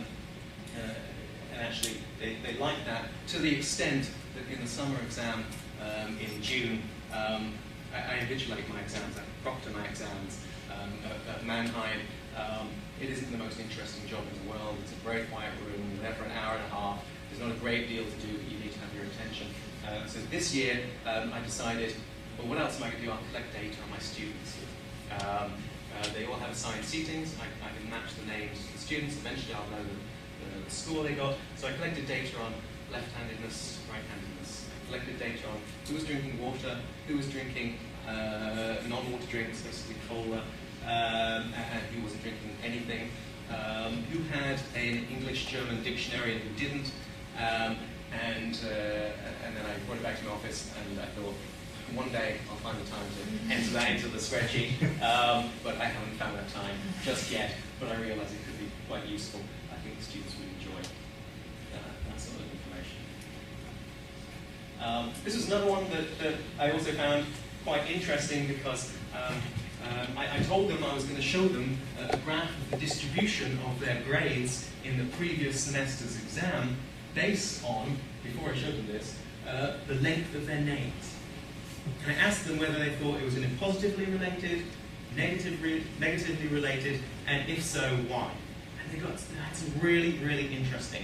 And actually, they like that to the extent that in the summer exam in June, I invigilate my exams, I proctor my exams at Mannheim. It isn't the most interesting job in the world. It's a very quiet room. You're there for an hour and a half. There's not a great deal to do, but you need to have your attention. So this year, I decided, well, what else am I going to do? I'll collect data on my students. They all have assigned seatings. I can match the names of the students. Eventually, I'll know the score they got. So I collected data on left-handedness, right-handedness. I collected data on who was drinking water, who was drinking non-water drinks, basically cola, and who wasn't drinking anything, who had an English-German dictionary and who didn't. And then I brought it back to my office, and I thought, one day I'll find the time to enter that into the spreadsheet, but I haven't found that time just yet, but I realise it could be quite useful. I think the students would enjoy that sort of information. This was another one that I also found quite interesting because I told them I was going to show them a graph of the distribution of their grades in the previous semester's exam based on, before I showed them this, the length of their names. And I asked them whether they thought it was positively related, negatively related, and if so, why. And they had some really, really interesting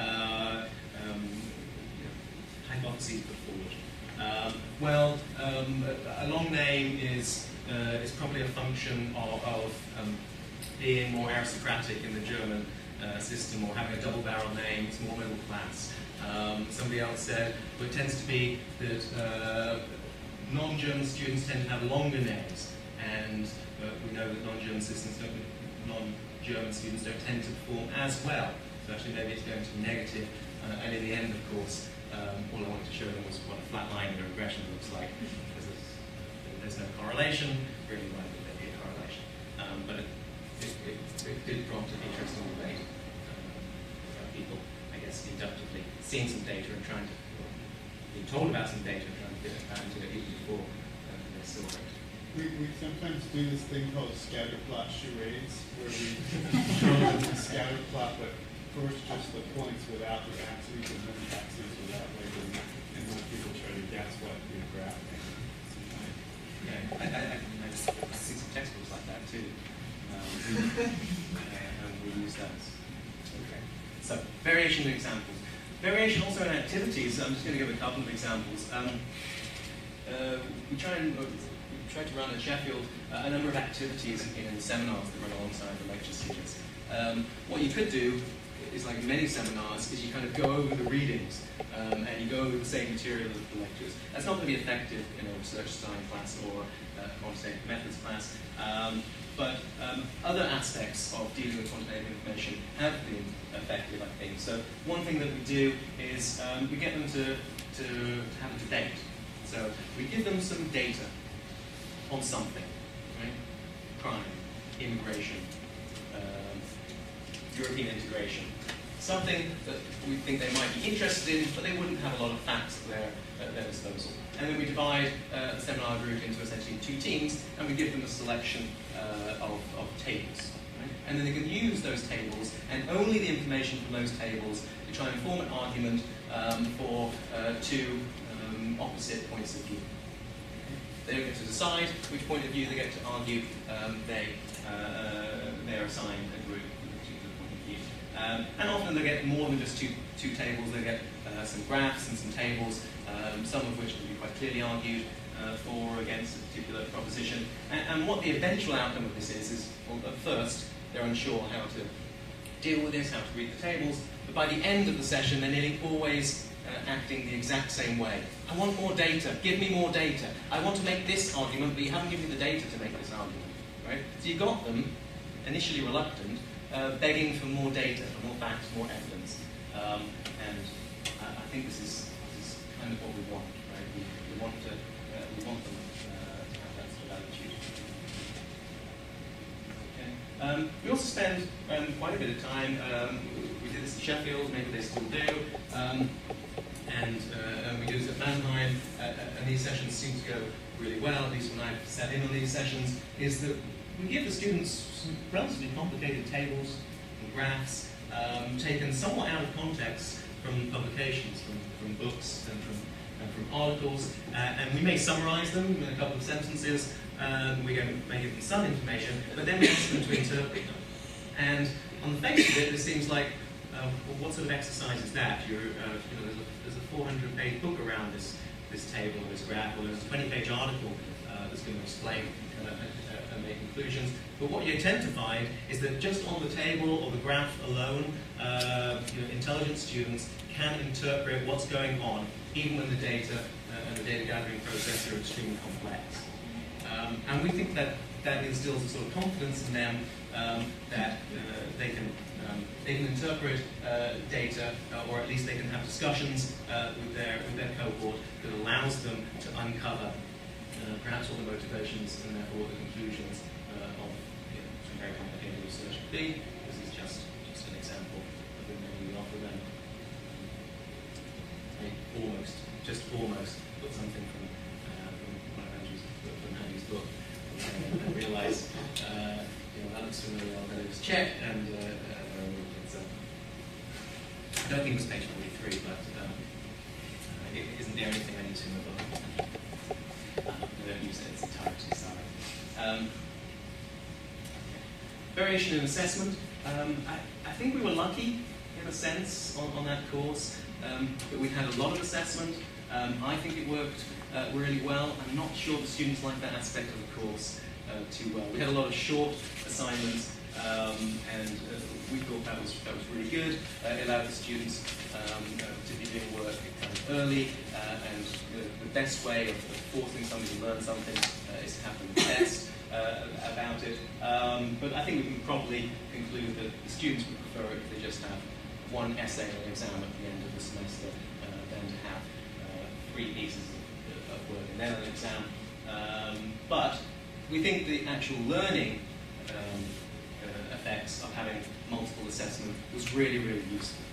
hypotheses put forward. A long name is probably a function of being more aristocratic in the German system, or having a double-barrel name. It's more middle class. Somebody else said, well, it tends to be that non-German students tend to have longer names, and we know that non-German students don't tend to perform as well. So actually, maybe it's going to be negative. And in the end, of course, all I wanted to show them was what a flat line in a regression looks like, because there's no correlation. Really, why would there be a correlation? But it did prompt an interesting debate about people, I guess, inductively seeing some data and trying to be told about some data and trying to fit it back into it even before they saw it. We sometimes do this thing called scatter plot charades, where we show them the scatter plot, but first just the points without the axes, and then the axes without labeling, and then people try to guess what the graph is. Yeah, I've seen some textbooks like that too. And we use that Okay. So, variation in examples. Variation also in activities. I'm just going to give a couple of examples. We try to run at Sheffield a number of activities in seminars that run alongside the lecture series. What you could do is, like in many seminars, is you kind of go over the readings and you go over the same material as the lectures. That's not going to be effective in a research design class or a quantitative methods class. But other aspects of dealing with quantitative information have been effective, I think. So one thing that we do is we get them to have a debate. So we give them some data on something, right? Crime, immigration, European integration. Something that we think they might be interested in, but they wouldn't have a lot of facts at their disposal. And then we divide the seminar group into essentially 2 teams, and we give them a selection of tables. Right? And then they can use those tables, and only the information from those tables, to try and form an argument for 2 opposite points of view. They don't get to decide which point of view they get to argue. They're assigned a group with a particular point of view. And often they get more than just two tables. They get some graphs and some tables, some of which can be quite clearly argued for or against a particular proposition. And what the eventual outcome of this is well, at first, they're unsure how to deal with this, how to read the tables. But by the end of the session, they're nearly always acting the exact same way. I want more data. Give me more data. I want to make this argument, but you haven't given me the data to make this argument. Right? So you got them, initially reluctant, begging for more data, for more facts, more evidence. And I think this is kind of what we want. Right? We want them to have that sort of attitude. Okay. We also spend quite a bit of time. We did this at Sheffield. Maybe they still do. And we do this at Mannheim, and these sessions seem to go really well, at least when I've sat in on these sessions, is that we give the students some relatively complicated tables and graphs, taken somewhat out of context from publications, from books and from articles, and we may summarize them in a couple of sentences, we may give them some information, but then we ask them to interpret them. And on the face of it seems like, well, what sort of exercise is that? There's a 400-page book around this table, this graph, or there's a 20-page article that's going to explain and make conclusions. But what you tend to find is that just on the table or the graph alone, intelligent students can interpret what's going on, even when the data and the data gathering process are extremely complex. And we think that instills a sort of confidence in them that they can interpret data, or at least they can have discussions with their cohort that allows them to uncover perhaps what the motivations and therefore the conclusions of some very complicated research could be. This is just an example of the many we offer them. Almost put something from one of Andrew's book, and realize that looks familiar. I'll go just check, and it's I don't think it was page 43, but it isn't the only thing I need to in the book. I don't use it in its entirety, sorry. Variation in assessment. I think we were lucky, in a sense, on that course, that we had a lot of assessment. I think it worked really well. I'm not sure the students liked that aspect of the course too well. We had a lot of short assignments, and we thought that was really good. It allowed the students to be doing work kind of early, and the best way of forcing somebody to learn something is to have them test about it. But I think we can probably conclude that the students would prefer it if they just have one essay or exam at the end of the semester than to have 3 pieces of work and then an exam. But we think the actual learning effects of having multiple assessment was really, really useful.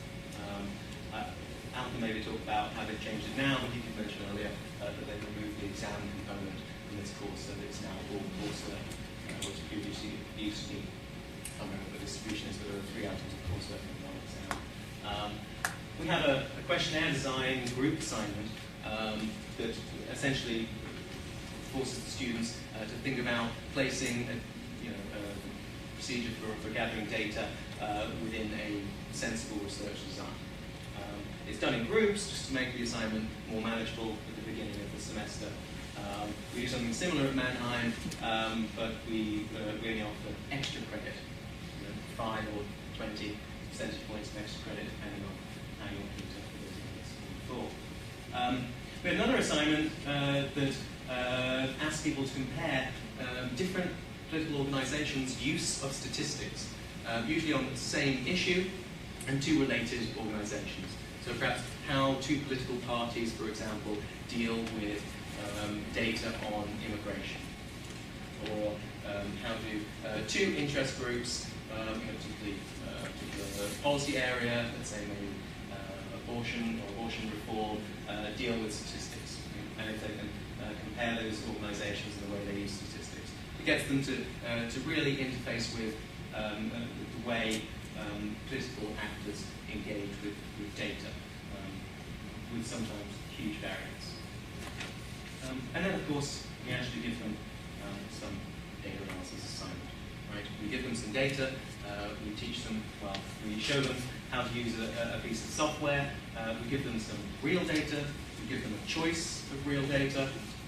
Alton maybe talked about how they've changed it now, but you mentioned earlier that they've removed the exam component in this course, so that it's now all coursework, which previously used to be, I can't remember what the distribution is, but there are 3 items of coursework and 1 exam. We have a questionnaire design group assignment that essentially forces the students to think about placing procedure for gathering data within a sensible research design. It's done in groups just to make the assignment more manageable at the beginning of the semester. We do something similar at Mannheim, but we only offer extra credit, 5 or 20 percentage points of extra credit depending on how you want to interpret those units before. We had another assignment that asked people to compare different political organisations' use of statistics, usually on the same issue and 2 related organisations. So perhaps how 2 political parties, for example, deal with data on immigration, or how do 2 interest groups, particularly particular policy area, let's say maybe abortion or abortion reform, deal with statistics, and if they can compare those organisations and the way they use statistics. It gets them to really interface with the way political actors engage with data, with sometimes huge variance. And then, of course, we actually give them some data analysis assignment. Right? We give them some data, we teach them, well, we show them how to use a piece of software, we give them some real data, we give them a choice of real data.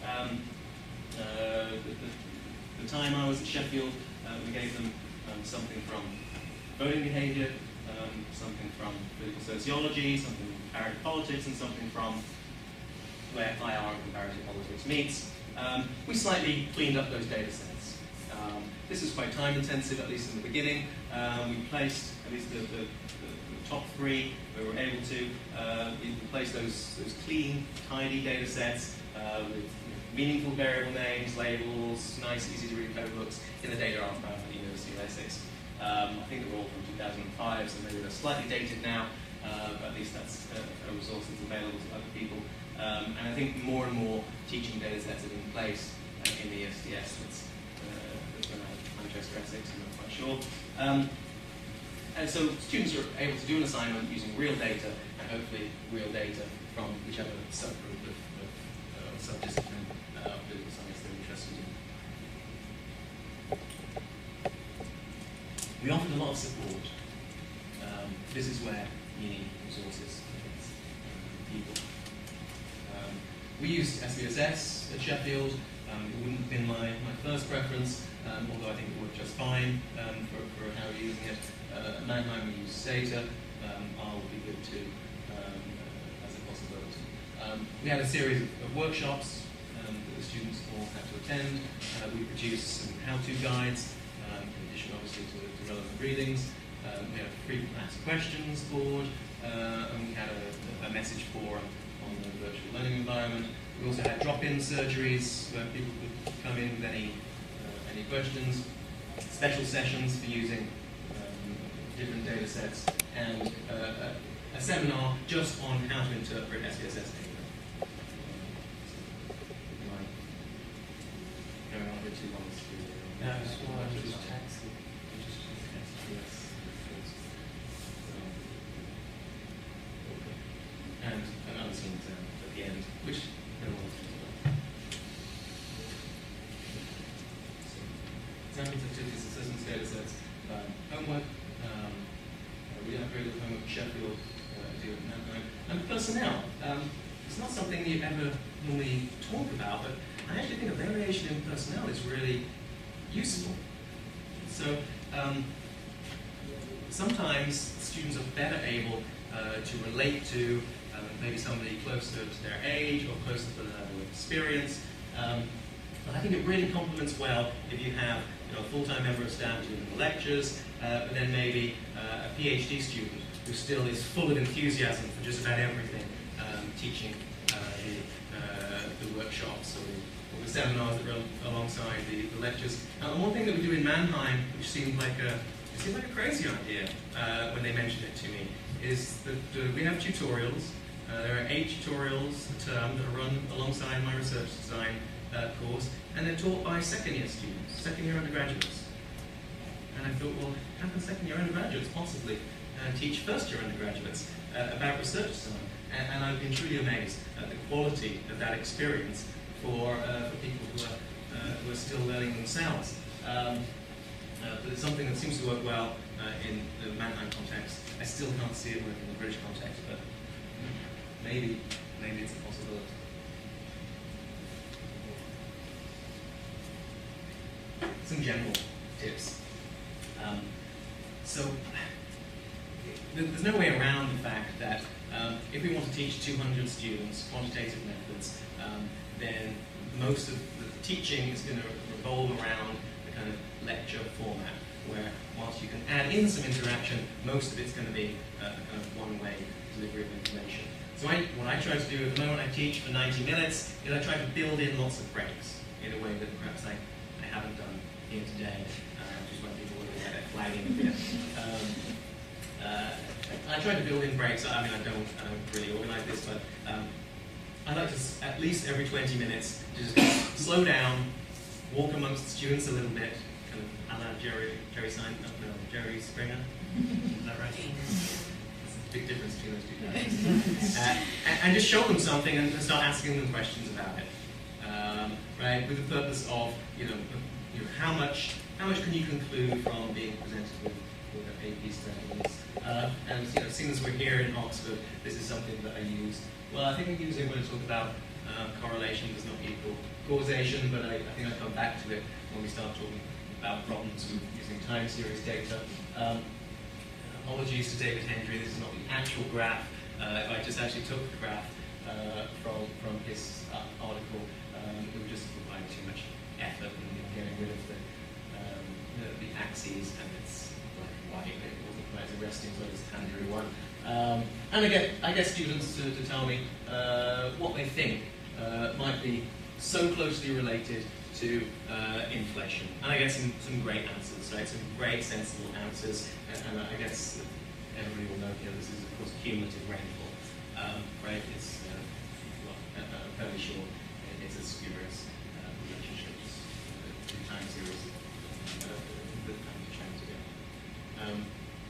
The time I was at Sheffield, we gave them something from voting behaviour, something from political sociology, something from comparative politics, and something from where IR and comparative politics meets. We slightly cleaned up those data sets. This is quite time intensive, at least in the beginning. We placed at least the top 3 where we were able to. We placed those clean, tidy data sets with meaningful variable names, labels, nice, easy to read code books in the data archive at the University of Essex. I think they're all from 2005, so maybe they're slightly dated now, but at least that's a resource that's available to other people. And I think more and more teaching data sets are in place in the ESDS. That's Manchester Essex, I'm not quite sure. And so students are able to do an assignment using real data, and hopefully real data from whichever subgroup of subdiscipline political science they're interested in. We offered a lot of support. This is where you need resources against people. We used SPSS at Sheffield. It wouldn't have been my first preference, although I think it worked just fine for how we're using it. At Mannheim we used Stata. R would be good too as a possibility. We had a series of workshops that the students all had to attend. We produced some how-to guides, in addition obviously to relevant readings. We had a frequent asked questions board, and we had a message forum on the virtual learning environment. We also had drop-in surgeries where people could come in with any questions, special sessions for using different data sets, and a seminar just on how to interpret SPSS data. Going on a bit too long to no, it's all right, just taxi. And another scene at the end, which no one wants to do. Examples, activities, assessments, data sets, homework. We have very little homework at Sheffield, do it now. And personnel. It's not something you ever normally talk about, but I actually think a variation in personnel is really useful. So sometimes students are better able to relate to maybe somebody closer to their age or closer to their level of experience. But I think it really complements well if you have a full-time member of staff doing the lectures, but then maybe a PhD student who still is full of enthusiasm for just about everything, teaching the workshops or the seminars that run alongside the lectures. And one thing that we do in Mannheim, which seemed like a crazy idea when they mentioned it to me, is that we have tutorials. There are 8 tutorials a term that are run alongside my research design course, and they're taught by second-year students, second-year undergraduates. And I thought, well, how can second-year undergraduates possibly teach first-year undergraduates about research design? And I've been truly amazed at the quality of that experience for people who are still learning themselves. but it's something that seems to work well in the Mannheim context. I still can't see it work in the British context, but maybe it's a possibility. Some general tips. So there's no way around the fact that if we want to teach 200 students quantitative methods, then most of the teaching is going to revolve around the kind of lecture format, where whilst you can add in some interaction, most of it's going to be a kind of one-way delivery of information. So what I try to do at the moment, I teach for 90 minutes, is I try to build in lots of breaks in a way that perhaps I haven't done here today, which is why people are looking at it flagging a bit. I try to build in breaks. I mean, I don't really organize this, but I like to, at least every 20 minutes, to just slow down, walk amongst the students a little bit, kind of a la Jerry Springer. Is that right? There's a big difference between those two guys. And just show them something and start asking them questions about it. Right, with the purpose of, how much can you conclude from being presented with AP studies? And seeing as we're here in Oxford, this is something that I use. Well, I think I use it when I talk about correlation does not equal causation, but I think I'll come back to it when we start talking about problems with using time series data. Apologies to David Hendry, this is not the actual graph. If I just actually took the graph from his article, it would just provide too much effort in getting rid of the axes, and it's black and white. It wasn't quite as arresting as Andrew one. And I get students to tell me what they think might be so closely related to inflation. And I get some great answers, right? Some great sensible answers. And I guess everybody will know here this is, of course, cumulative rainfall. Right? It's, I'm fairly sure it's a spurious relationship in time series that I'm trying to get.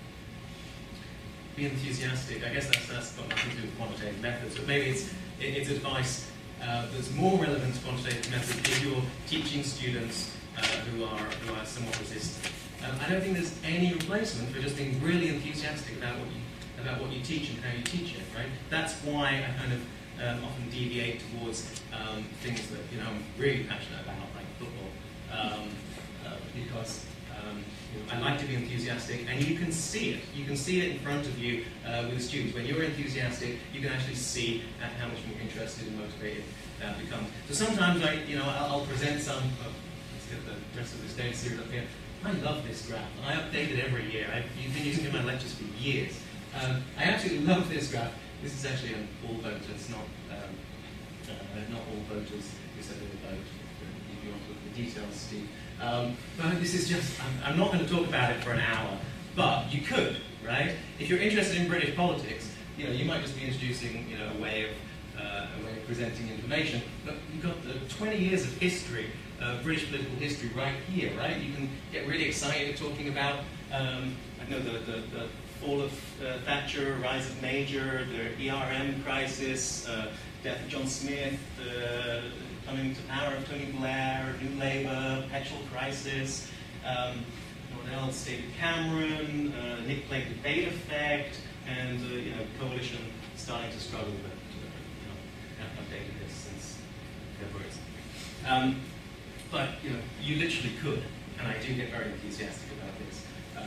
Be enthusiastic. I guess that's got nothing to do with quantitative methods, but maybe it's advice that's more relevant to quantitative methods if you're teaching students who are somewhat resistant. I don't think there's any replacement for just being really enthusiastic about what you teach and how you teach it. Right? That's why I kind of often deviate towards things that I'm really passionate about, like football, because. I like to be enthusiastic, and you can see it. You can see it in front of you with the students. When you're enthusiastic, you can actually see how much more interested and motivated that becomes. So sometimes I'll present some. Let's get the rest of this data series up here. I love this graph, and I update it every year. I've been using it in my lectures for years. I absolutely love this graph. This is actually an all voter. It's not all voters who said they would vote. If you want to look at the details, Steve. But this is just, I'm not going to talk about it for an hour, but you could, right? If you're interested in British politics, you might just be introducing, a way of presenting information. But you've got 20 years of history, British political history right here, right? You can get really excited talking about, the fall of Thatcher, rise of Major, the ERM crisis, death of John Smith, coming to power of Tony Blair, New Labour, petrol crisis, what else? David Cameron, Nick Clegg debate effect, and coalition starting to struggle, but I've updated this since February. But you literally could, and I do get very enthusiastic about this.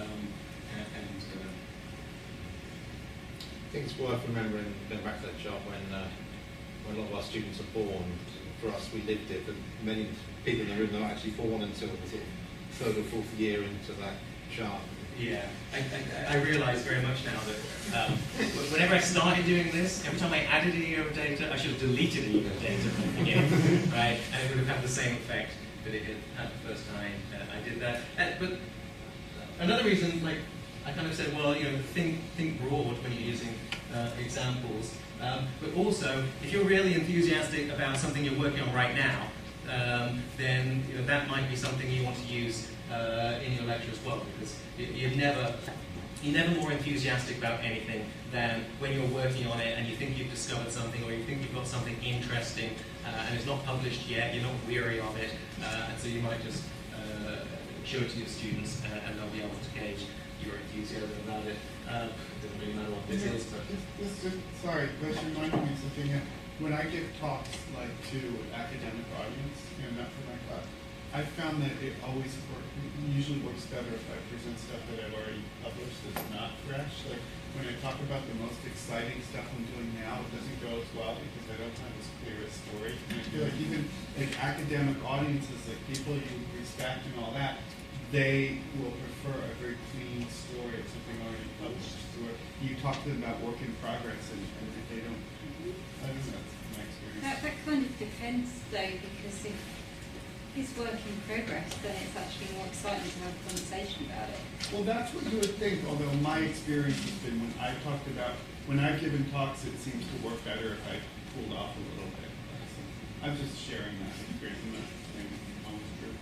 I think it's worth remembering, going back to that chart, when a lot of our students are born. For us, we lived it, but many people in the room are not actually born until the sort of third or fourth year into that chart. Yeah, I realise very much now that whenever I started doing this, every time I added a year of data, I should have deleted a year of data from the beginning, right? And it would have had the same effect that it had the first time I did that. But another reason, I kind of said, well, think broad when you're using examples. But also, if you're really enthusiastic about something you're working on right now, then that might be something you want to use in your lecture as well, because you're never more enthusiastic about anything than when you're working on it and you think you've discovered something, or you think you've got something interesting and it's not published yet, you're not weary of it, and so you might just show it to your students, and they'll be able to gauge your enthusiasm about it. It doesn't really matter what this is, but Sorry, this reminded me of something. When I give talks like to an academic audience, not for my class, I found that it usually works better if I present stuff that I've already published that's not fresh. Like when I talk about the most exciting stuff I'm doing now, it doesn't go as well because I don't have as clear a story. And I feel like even like academic audiences, like people you respect and all that, they will prefer a very clean story of something already published. Or you talk to them about work in progress, and if they don't, I don't know, that's my experience. That kind of depends, though, because if it's work in progress, then it's actually more exciting to have a conversation about it. Well, that's what you would think, although my experience has been when I've given talks, it seems to work better if I cooled off a little bit. So I'm just sharing that experience. I'm not saying it's always true.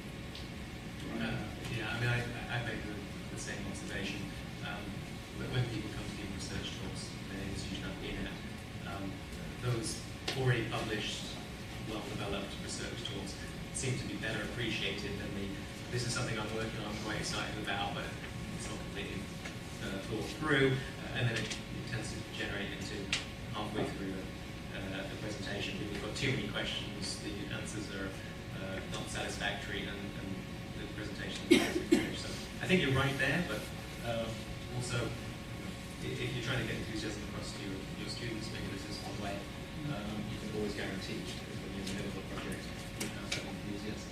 yeah, I mean, I make the same observation. But when people come to give research talks in an institution I've been at, those already published, well-developed research talks seem to be better appreciated than this is something I'm working on, I'm quite excited about, but it's not completely thought through, and then it tends to generate into halfway through the presentation. We've got too many questions, the answers are not satisfactory, and the presentation is finished. So I think you're right there, but also, if you're trying to get enthusiasm across to your students, maybe this is one way. You can always guarantee that when you're in the middle of a project, you have that enthusiasm.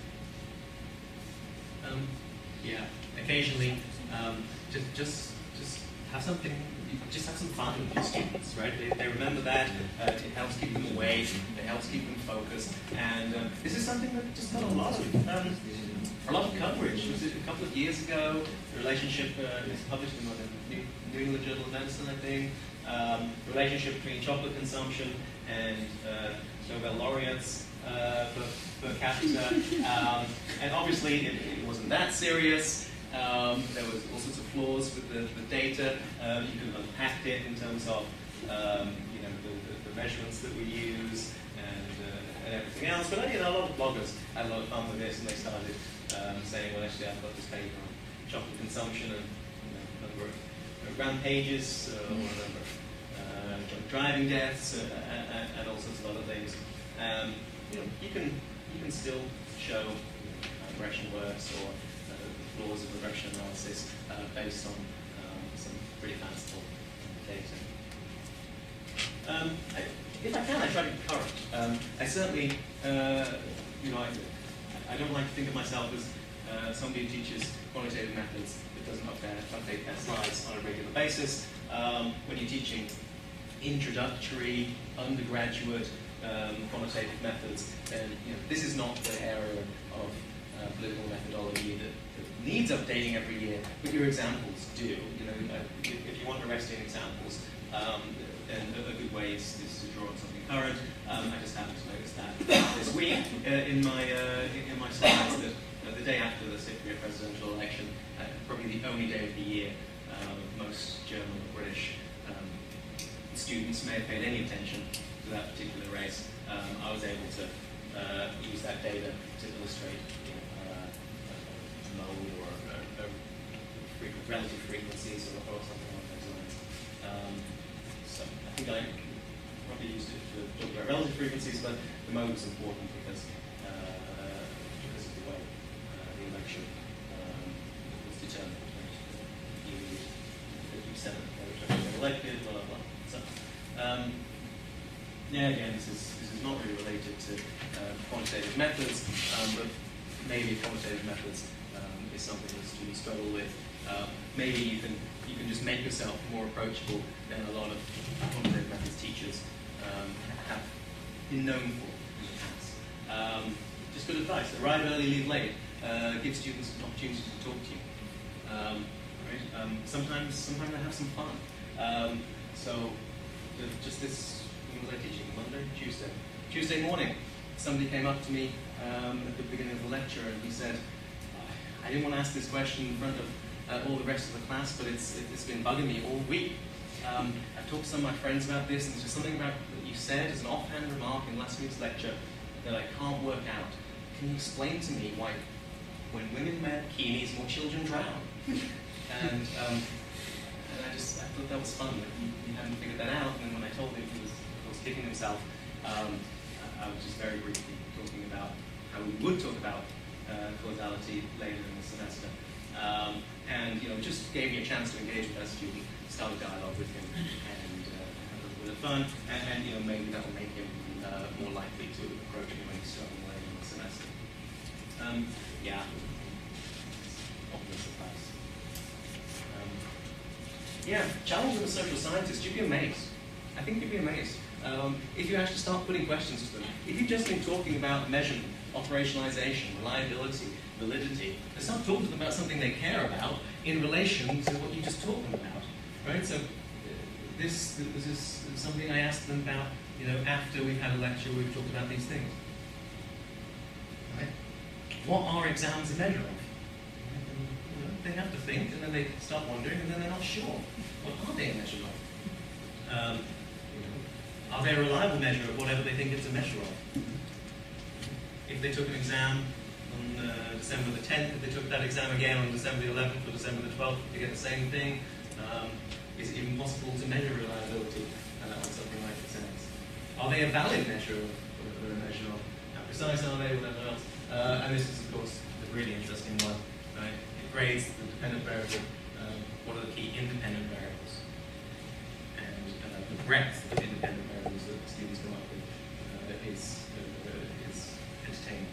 Yeah, occasionally, just have something. Just have some fun with your students, right? They remember that. It helps keep them awake. It helps keep them focused. And this is something that just got a lot of coverage. Was it a couple of years ago? The relationship is published in the New England Journal of Medicine, I think. Relationship between chocolate consumption and Nobel laureates per capita. And obviously, it wasn't that serious. There was all sorts of flaws with the data. You could have unpacked it in terms of the measurements that we use and everything else. But a lot of bloggers had a lot of fun with this, and they started saying, well, actually, I've got this paper on chocolate consumption and a number of rampages, or a number of drunk driving deaths, and all sorts of other things. You can still show how regression works, or flaws of regression analysis based on some pretty fanciful data. If I can, I try to be current. I certainly, I don't like to think of myself as somebody who teaches quantitative methods that doesn't update their slides on a regular basis. When you're teaching introductory, undergraduate quantitative methods, then this is not the area of political methodology that needs updating every year, but your examples do. If you want arresting examples, then a good way is to draw on something current. I just happened to notice that this week in my slides that the day after the Cypriot presidential election, probably the only day of the year most German or British students may have paid any attention to that particular race. I was able to use that data to illustrate mode or relative frequencies or something along those lines. So I think I probably used it to talk about relative frequencies, but the mode was important because of the way the election was determined. You 50% of the voters got elected, blah blah blah. So again, this is not really related to quantitative methods, but maybe quantitative methods is something that students struggle with. Maybe you can just make yourself more approachable than a lot of quantitative methods teachers have been known for in the past. Just good advice: arrive early, leave late. Give students an opportunity to talk to you. Right? Sometimes I have some fun. So just this, when was I teaching? Monday, Tuesday. Tuesday morning, somebody came up to me at the beginning of the lecture and he said, I didn't want to ask this question in front of all the rest of the class, but it's been bugging me all week. I've talked to some of my friends about this, and there's just something about what you said as an offhand remark in last week's lecture that I can't work out. Can you explain to me why when women wear bikinis, more children drown. And I thought that was fun. That he hadn't figured that out. And then when I told him he was, of course, kicking himself, I was just very briefly talking about how we would talk about causality later in the semester. And just gave me a chance to engage with that student, start a dialogue with him, and have a little bit of fun. And maybe that will make him more likely to approach me when he's starting later in the semester. Yeah. Obvious advice. Yeah, challenge with a social scientist, you'd be amazed. I think you'd be amazed. If you actually start putting questions to them. If you've just been talking about measurement, operationalization, reliability, validity, and start talking to them about something they care about in relation to what you just taught them about, right? So this is something I asked them about, after we've had a lecture where we've talked about these things. Right? What are exams a measure of? They have to think, and then they start wondering, and then they're not sure. What are they a measure of? Are they a reliable measure of whatever they think it's a measure of? If they took an exam on December the 10th, if they took that exam again on December the 11th or December the 12th, they get the same thing. Is it even possible to measure reliability on something like exams? Are they a valid measure or a measure of how precise are they, whatever else? And this is, of course, the really interesting one. Right? It grades the dependent variable. What are the key independent variables? And the breadth of independent variables that the students come up with is entertaining.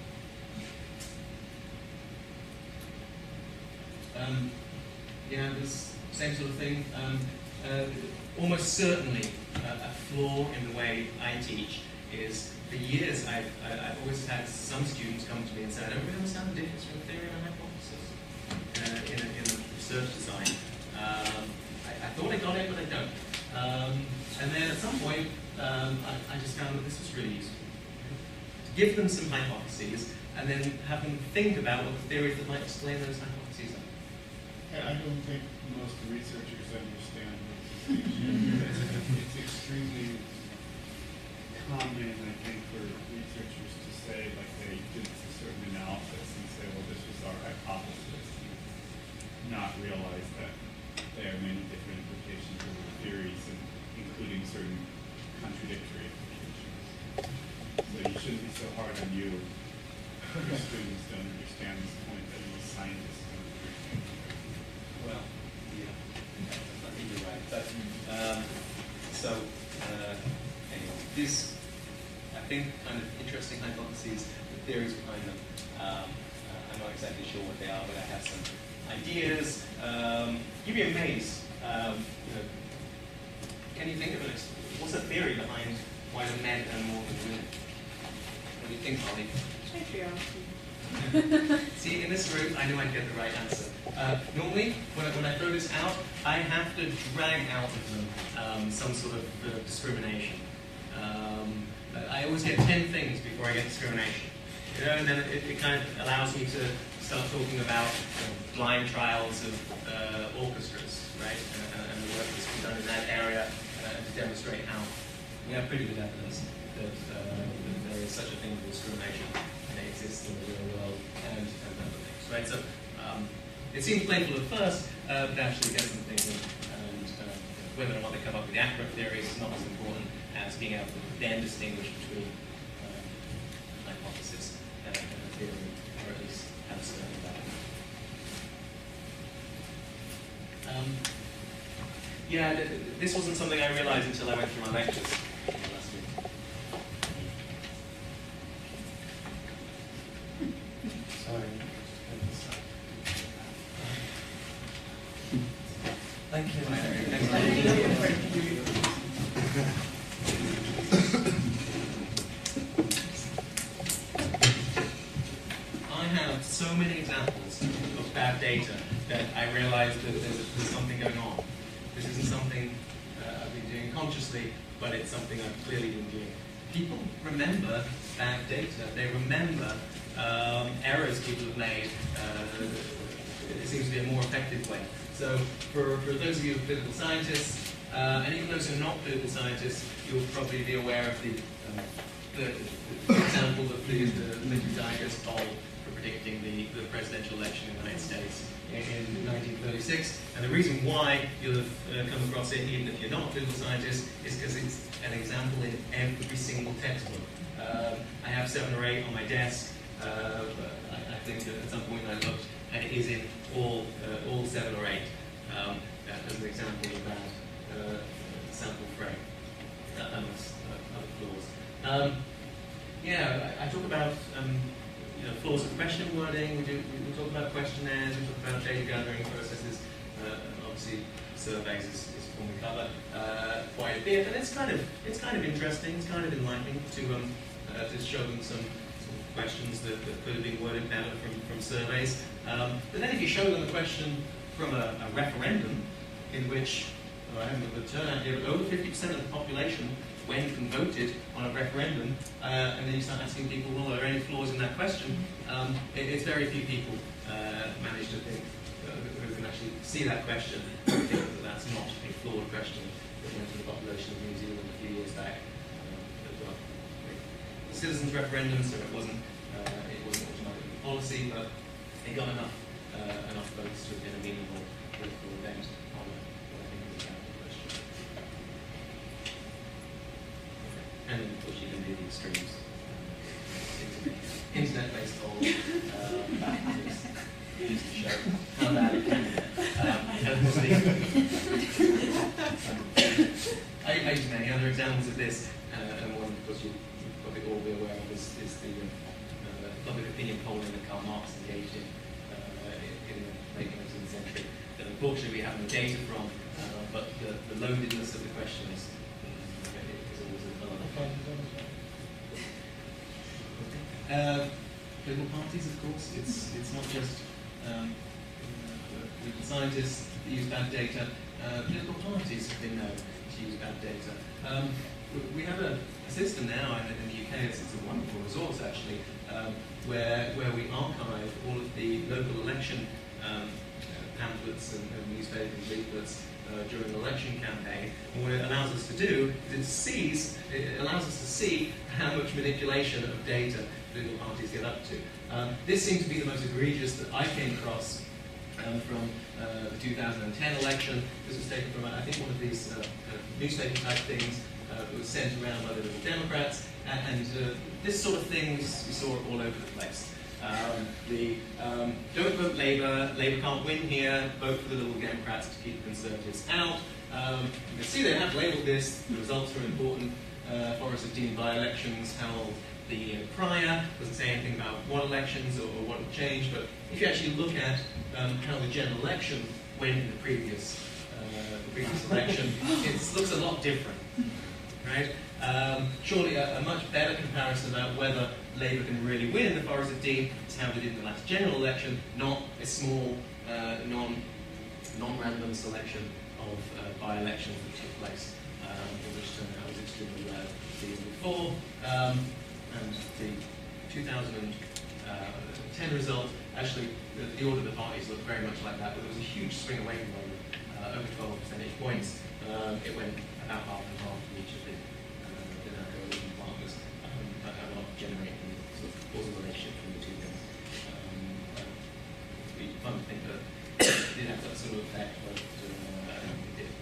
Yeah, this same sort of thing. Almost certainly a flaw in the way I teach is, for years I've always had some students come to me and say, I don't really understand the difference between theory and hypothesis in research design. I thought I got it, but I don't. And then at some point, I just found that this was really useful. Give them some hypotheses, and then have them think about what the theories that might explain those hypotheses are. I don't think most researchers understand what it's extremely common, I think, for researchers to say, like, they did a certain analysis and say, well, this was our hypothesis, and not realize that there are many different implications of the theories, and including certain contradictory implications. So you shouldn't be so hard on you if your students don't understand this point that most scientists don't understand. Well, yeah, I think you're right. But, anyway, these, I think, kind of interesting hypotheses, the theories behind them, I'm not exactly sure what they are, but I have some ideas. You'd be amazed. Can you think of what's the theory behind why do men earn more than women? What do you think, Holly? See, in this group, I knew I'd get the right answer. Normally, when I throw this out, I have to drag out of them some sort of discrimination. I always get 10 things before I get discrimination. And then it kind of allows me to start talking about blind trials of orchestras, right? And the work that's been done in that area to demonstrate how we have pretty good evidence that there is such a thing as discrimination, and it exists in the real world and other things, right? So it seems playful at first, but actually gets them thinking, and whether or not they come up with the accurate theories is not as important as being able to then distinguish between hypothesis and theory, or at least have a certain value. Yeah, this wasn't something I realized until I went through my lectures last week. Sorry. Thank you. I have so many examples of bad data that I realized that there's something going on. This isn't something I've been doing consciously, but it's something I've clearly been doing. People remember bad data. They remember errors people have made. It seems to be a more effective way. So for those of you who are political scientists, and even those who are not political scientists, you'll probably be aware of the example of the liquid digest bowl for predicting the presidential election in the United States in 1936. And the reason why you'll have come across it, even if you're not a political scientist, is because it's an example in every single textbook. I have 7 or 8 on my desk. I think at some point I looked, and it is in all 7 or 8 as an example of that sample frame. Amongst other flaws. I talk about flaws of question wording. We talk about questionnaires. We talk about data gathering processes. Obviously, surveys is one we cover quite a bit, and it's kind of interesting. It's kind of enlightening to show them some questions that could have been worded better from surveys. But then if you show them a question from a referendum in which, I haven't got the turnout here, but over 50% of the population went and voted on a referendum, and then you start asking people, well, are there any flaws in that question? It's very few people manage to think, who can actually see that question and think that that's not a flawed question that went to the population of New Zealand a few years back. The citizens' referendum, so it wasn't automatically policy, but it got enough votes to have been a meaningful political event on what I think is a capital question. And then, of course, you can do the extremes. Internet-based poll used to show how bad it can be. I use many other examples of this, and one, of course, you'll probably all be aware of is the public opinion polling that Karl Marx engaged in the late 19th century. That unfortunately we have no data from, but the loadedness of the question is always a political parties, of course. It's not just political scientists that use bad data. Political parties have been known to use bad data. We have a system now in the UK. It's a wonderful resource actually, where we archive all of the local election pamphlets and newspaper leaflets during an election campaign. And what it allows us to do is it allows us to see how much manipulation of data political parties get up to. This seemed to be the most egregious that I came across from the 2010 election. This was taken from, I think, one of these newspaper type things that was sent around by the Liberal Democrats, and this sort of thing we saw all over the place. Don't vote Labour, Labour can't win here, vote for the Liberal Democrats to keep the Conservatives out. You can see they have labelled this, the results are important. Forest of Dean by-elections held the year prior, doesn't say anything about what elections or what had changed, but if you actually look at how the general election went in the previous election, it looks a lot different, right? Surely a much better comparison about whether Labour can really win the Forest of Dean is how they did in the last general election, not a small, non-random selection of by-elections that took place, in which turnout was extremely low the year before. And the 2010 result, actually, the order of the parties looked very much like that, but there was a huge swing away from Labour, over 12 percentage points. It went about half and half for each of the coalition partners, but a lot generating sort of causal relationship between the two things. It would be fun to think that it did have that sort of effect, but I don't think it did.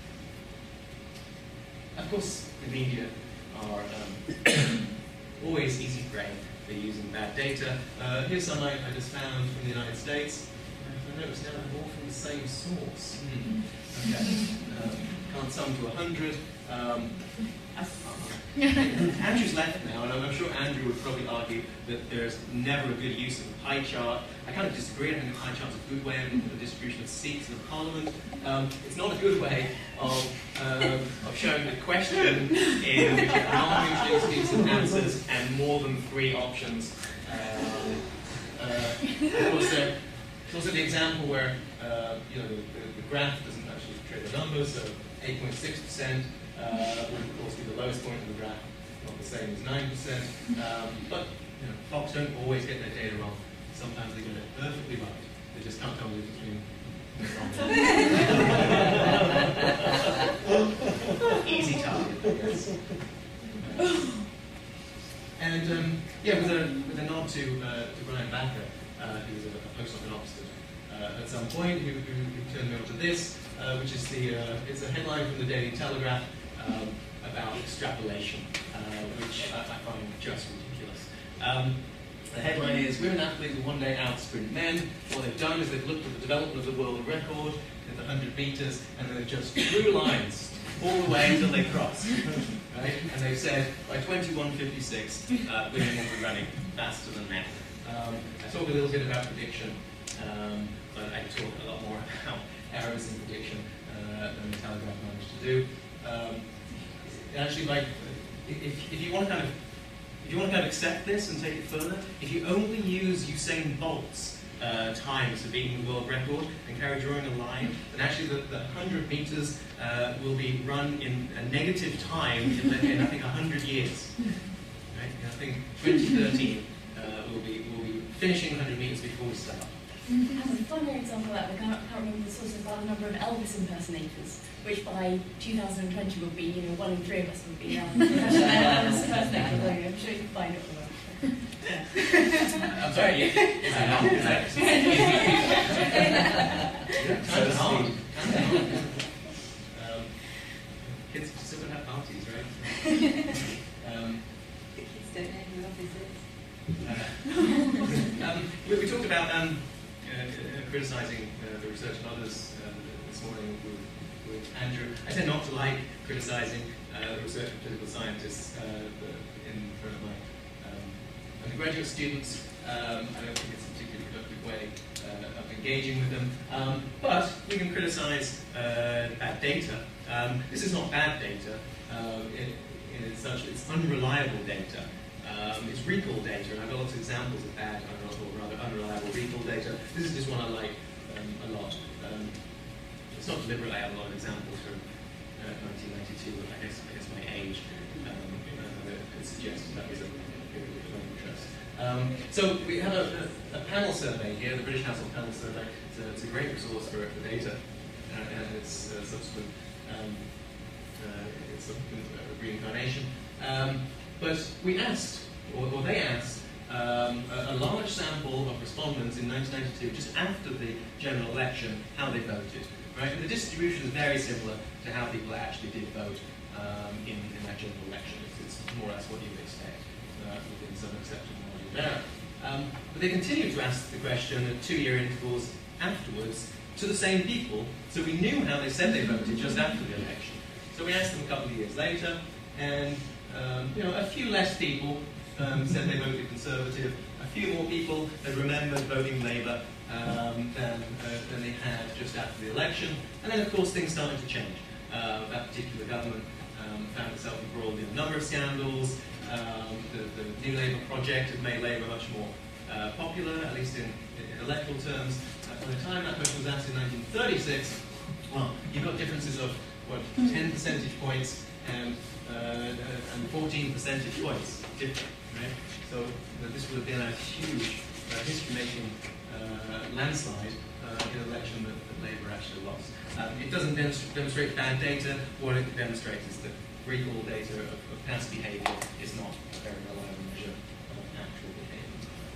Of course, the media are always easy prey for using bad data. Here's some I just found from the United States. I noticed now they're all from the same source. Okay. Can't sum to 100. Andrew's left now, and I'm sure Andrew would probably argue that there's never a good use of a pie chart. I kind of disagree. I think a pie chart's a good way of looking at the distribution of seats in Parliament. It's not a good way of showing the question in which you have non-mutually exclusive answers and more than 3 options. Of course, there's also the example where the graph doesn't actually portray the numbers, so 8.6% would of course be the lowest point of the graph, not the same as 9%. But Fox don't always get their data wrong. Sometimes they get it perfectly right. They just can't tell the difference between easy target, I guess. And with a on to Brian Backer, who's a postdoc at Oxford, at some point, who turned me on to this, which is it's a headline from the Daily Telegraph about extrapolation, which I find just ridiculous. The headline is, women athletes will one day outsprint men. What they've done is they've looked at the development of the world record at the 100 meters, and they've just drew lines all the way until they cross. Right? And they've said, by 21:56, women will be running faster than men. I talk a little bit about prediction, but I talk a lot more about errors in prediction than the Telegraph managed to do. Actually, like, if you want to kind of accept this and take it further, if you only use Usain Bolt's times for beating the world record and carry drawing a line, then actually the 100 meters will be run in a negative time in I think 100 years. Right? And I think 2013 will be finishing 100 meters before we start. As a funny example of that, I can't remember the source about the number of Elvis impersonators, which by 2020 would be, 1 in 3 of us would be Elvis impersonators. I'm sure you can find it for I'm sorry, is it not? Time is hard. Kids still don't have parties, right? The kids don't know who Elvis is. We talked about criticising the research of others this morning with Andrew. I tend not to like criticising the research of political scientists in front of my undergraduate students. I don't think it's a particularly productive way of engaging with them. But we can criticise bad data. This is not bad data. In such, it's unreliable data. It's recall data, and I've got lots of examples of bad, or rather unreliable recall data. This is just one I like a lot. It's not deliberate. I have a lot of examples from 1992. But I guess my age it suggests that was a period of interest. So we have a panel survey here, the British Household Panel Survey. It's a great resource for data and its subsequent reincarnation. But we asked, or they asked, a large sample of respondents in 1992, just after the general election, how they voted. Right? And the distribution is very similar to how people actually did vote in that general election. It's more or less what you would expect within some acceptable margin of error. But they continued to ask the question at 2-year intervals afterwards to the same people, so we knew how they said they voted just after the election. So we asked them a couple of years later, and a few less people said they voted Conservative. A few more people had remembered voting Labour than they had just after the election. And then, of course, things started to change. That particular government found itself embroiled in a number of scandals. The New Labour project had made Labour much more popular, at least in electoral terms. By the time that question was asked in 1936, well, you've got differences of, 10 percentage points and 14 percentage points different, right? So this would have been a huge history-making landslide in an election that Labour actually lost. It doesn't demonstrate bad data. What it demonstrates is that recall data of past behaviour is not a very reliable measure of actual behaviour.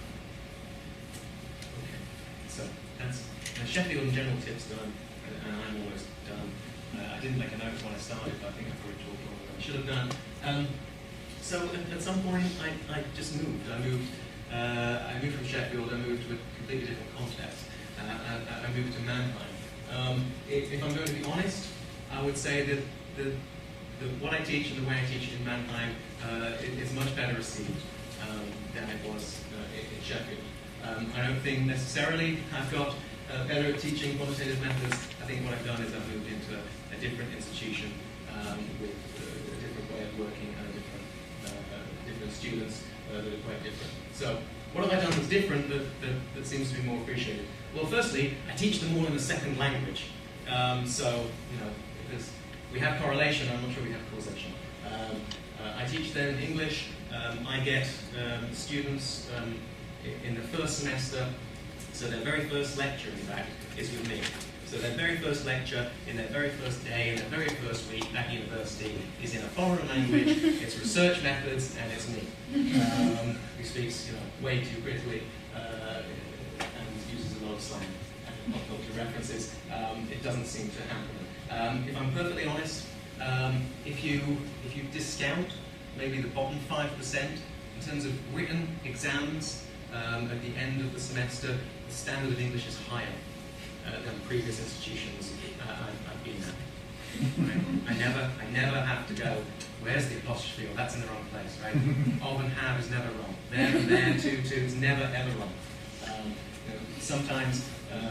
Okay, so that's Sheffield and general tips done, and I'm almost done. I didn't make a note when I started, but I think I've already talked longer than I should have done. So at some point, I just moved. I moved from Sheffield. I moved to a completely different context. I moved to Mannheim. If I'm going to be honest, I would say that what I teach and the way I teach it in Mannheim is much better received than it was in Sheffield. I don't think necessarily I've got better at teaching quantitative methods. I think what I've done is I've moved into a different institution with a different way of working and different students that are quite different. So what have I done that's different that seems to be more appreciated? Well, firstly, I teach them all in a second language. So, because we have correlation, I'm not sure we have causation. I teach them in English. I get students in the first semester, so their very first lecture, in fact, is with me. So So their very first lecture, in their very first day, in their very first week at university is in a foreign language, it's research methods, and it's me, who speaks way too quickly and uses a lot of slang and pop culture references. It doesn't seem to happen. If I'm perfectly honest, if you discount maybe the bottom 5% in terms of written exams at the end of the semester, the standard of English is higher than previous institutions I've been at. Right? I never have to go, where's the apostrophe, or that's in the wrong place, right? Of and have is never wrong. There and there, to is never ever wrong. Sometimes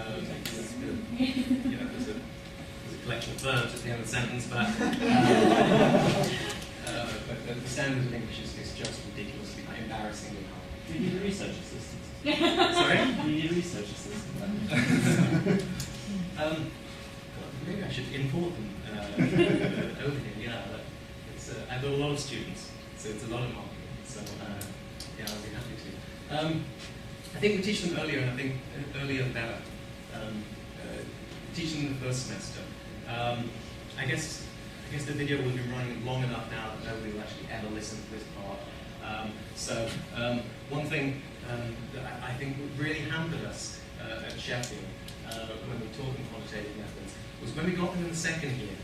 there's a collection of verbs at the end of the sentence, but the standard of English is just ridiculously, embarrassingly high. Do you need a research assistant? Sorry? Do you need a research assistant? Maybe I should import them over here. Yeah, I've got a lot of students, so it's a lot of marketing. So yeah, I'll be happy to. I think we teach them earlier, and I think earlier better. Teach them in the first semester. I guess the video will be running long enough now that nobody will actually ever listen to this part. So one thing that I think really hampered us at Sheffield when we taught them quantitative methods was when we got them in the second year.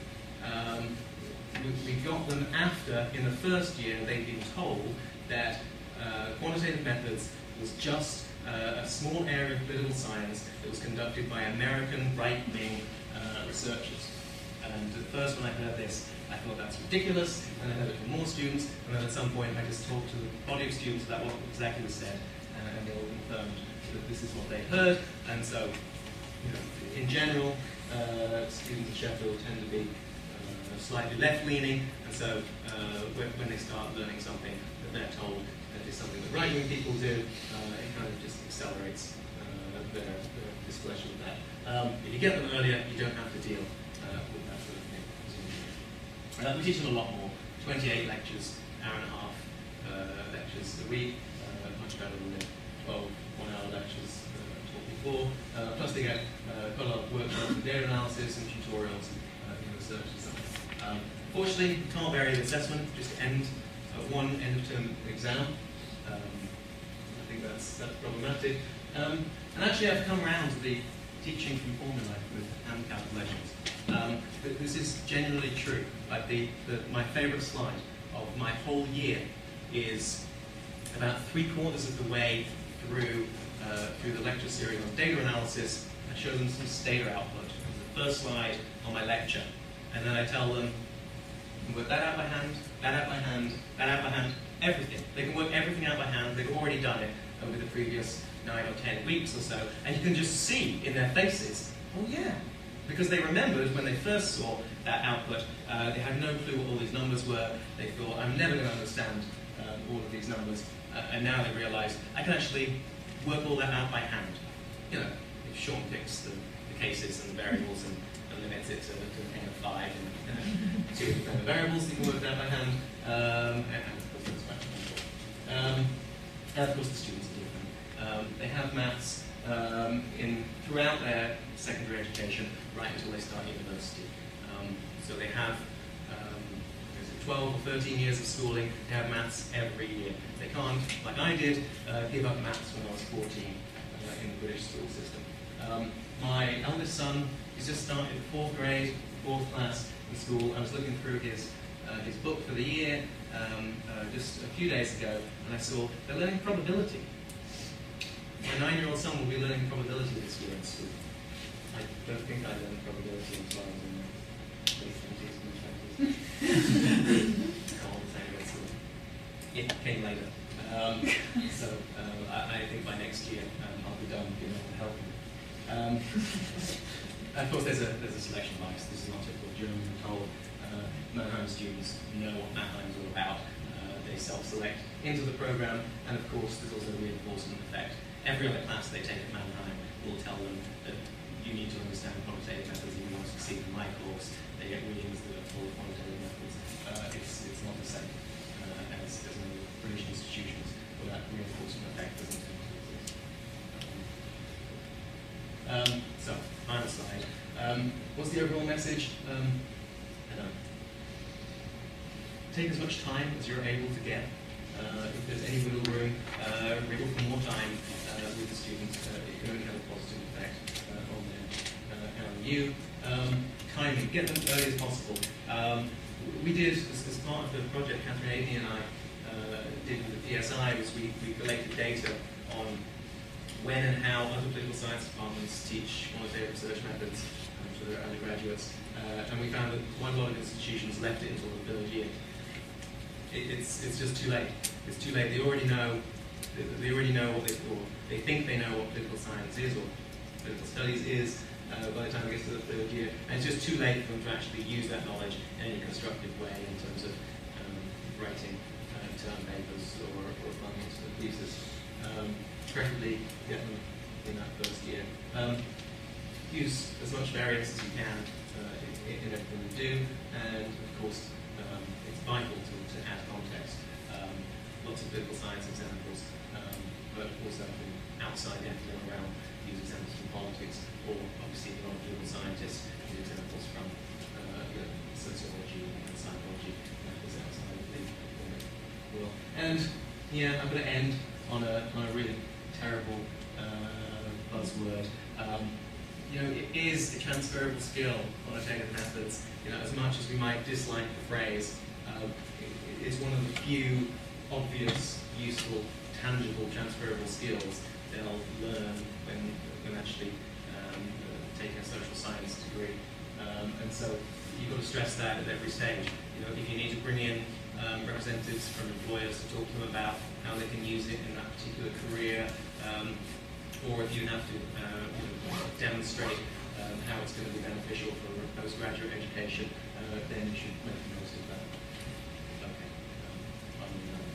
We got them after, in the first year, they'd been told that quantitative methods was just a small area of political science that was conducted by American right-wing researchers. And at first when I heard this, I thought that's ridiculous, and I heard it from more students, and then at some point I just talked to the body of students about what exactly was said, and they all confirmed that this is what they heard. And so, in general, students at Sheffield tend to be slightly left-leaning, and so when they start learning something that they're told that is something that right-wing people do, it kind of just accelerates their displeasure with that. If you get them earlier, you don't have to deal with that sort of thing. We teach them a lot more. 28 lectures, hour and a half lectures a week, much better than the 12 one-hour lectures taught before. Plus they get quite a lot of workshops and data analysis and tutorials in research and stuff. Fortunately, we can't vary the assessment, just end one end-of-term exam. I think that's problematic. And actually I've come around to the teaching from formulae with hand calculations. This is genuinely true. Like my favourite slide of my whole year is about 3/4 of the way through the lecture series on data analysis. I show them some data output. It's the first slide on my lecture. And then I tell them, you can work that out by hand, that out by hand, that out by hand, everything. They can work everything out by hand. They've already done it over the previous 9 or 10 weeks or so. And you can just see in their faces, oh yeah. Because they remembered when they first saw that output, they had no clue what all these numbers were. They thought, I'm never going to understand all of these numbers. And now they realize, I can actually work all that out by hand. If Sean picks the cases and the variables and limits it to an n of 5 and 2 different variables, you can work that by hand. And of course the students are different. They have maths throughout their secondary education right until they start university. So they have 12 or 13 years of schooling, they have maths every year. They can't, like I did, give up maths when I was 14 in the British school system. My eldest son, he's just started 4th grade, 4th class in school. I was looking through his book for the year just a few days ago, and I saw they're learning probability. My 9-year-old son will be learning probability this year in school. I don't think I learned probability until I was in the late 20s and 20s. It came later. So I think by next year I'll be done being able to help him. Of course, there's a selection bias. This is not typical German. We're told Mannheim students know what Mannheim is all about. They self-select into the program, and of course, there's also a reinforcement effect. Every other class they take at Mannheim will tell them that you need to understand quantitative methods if you want to succeed in my course. They get readings that are full of quantitative methods. It's not the same as many British institutions where that reinforcement effect doesn't tend to exist. So, final slide. What's the overall message? I don't know. Take as much time as you're able to get. If there's any wiggle room, wriggle for more time with the students. It can only have a positive effect on them and on you. Timing, get them early as possible. We did, as part of the project, Catherine Adeney and I did with the PSI, was we collected data on when and how other political science departments teach quantitative research methods for their undergraduates. And we found that quite a lot of institutions left it until the third year. It's just too late. It's too late. They already know what they think they know what political science is or political studies is by the time it gets to the third year. And it's just too late for them to actually use that knowledge in any constructive way in terms of writing term papers or running into the thesis. Preferably get them in that first year. Use as much variance as you can in everything we do, and of course it's vital to add context. Lots of political science examples, but also from outside the academic realm, use examples from politics, or obviously a lot of political scientists use examples from sociology and psychology, is outside of the world. And yeah, I'm going to end on a really terrible buzzword. It is a transferable skill, quantitative methods. As much as we might dislike the phrase, it's one of the few obvious, useful, tangible, transferable skills they'll learn when actually taking a social science degree. And so you've got to stress that at every stage. If you need to bring in representatives from employers to talk to them about how they can use it in that particular career, or if you have to demonstrate how it's going to be beneficial for postgraduate education, then you should make the most of that. Okay.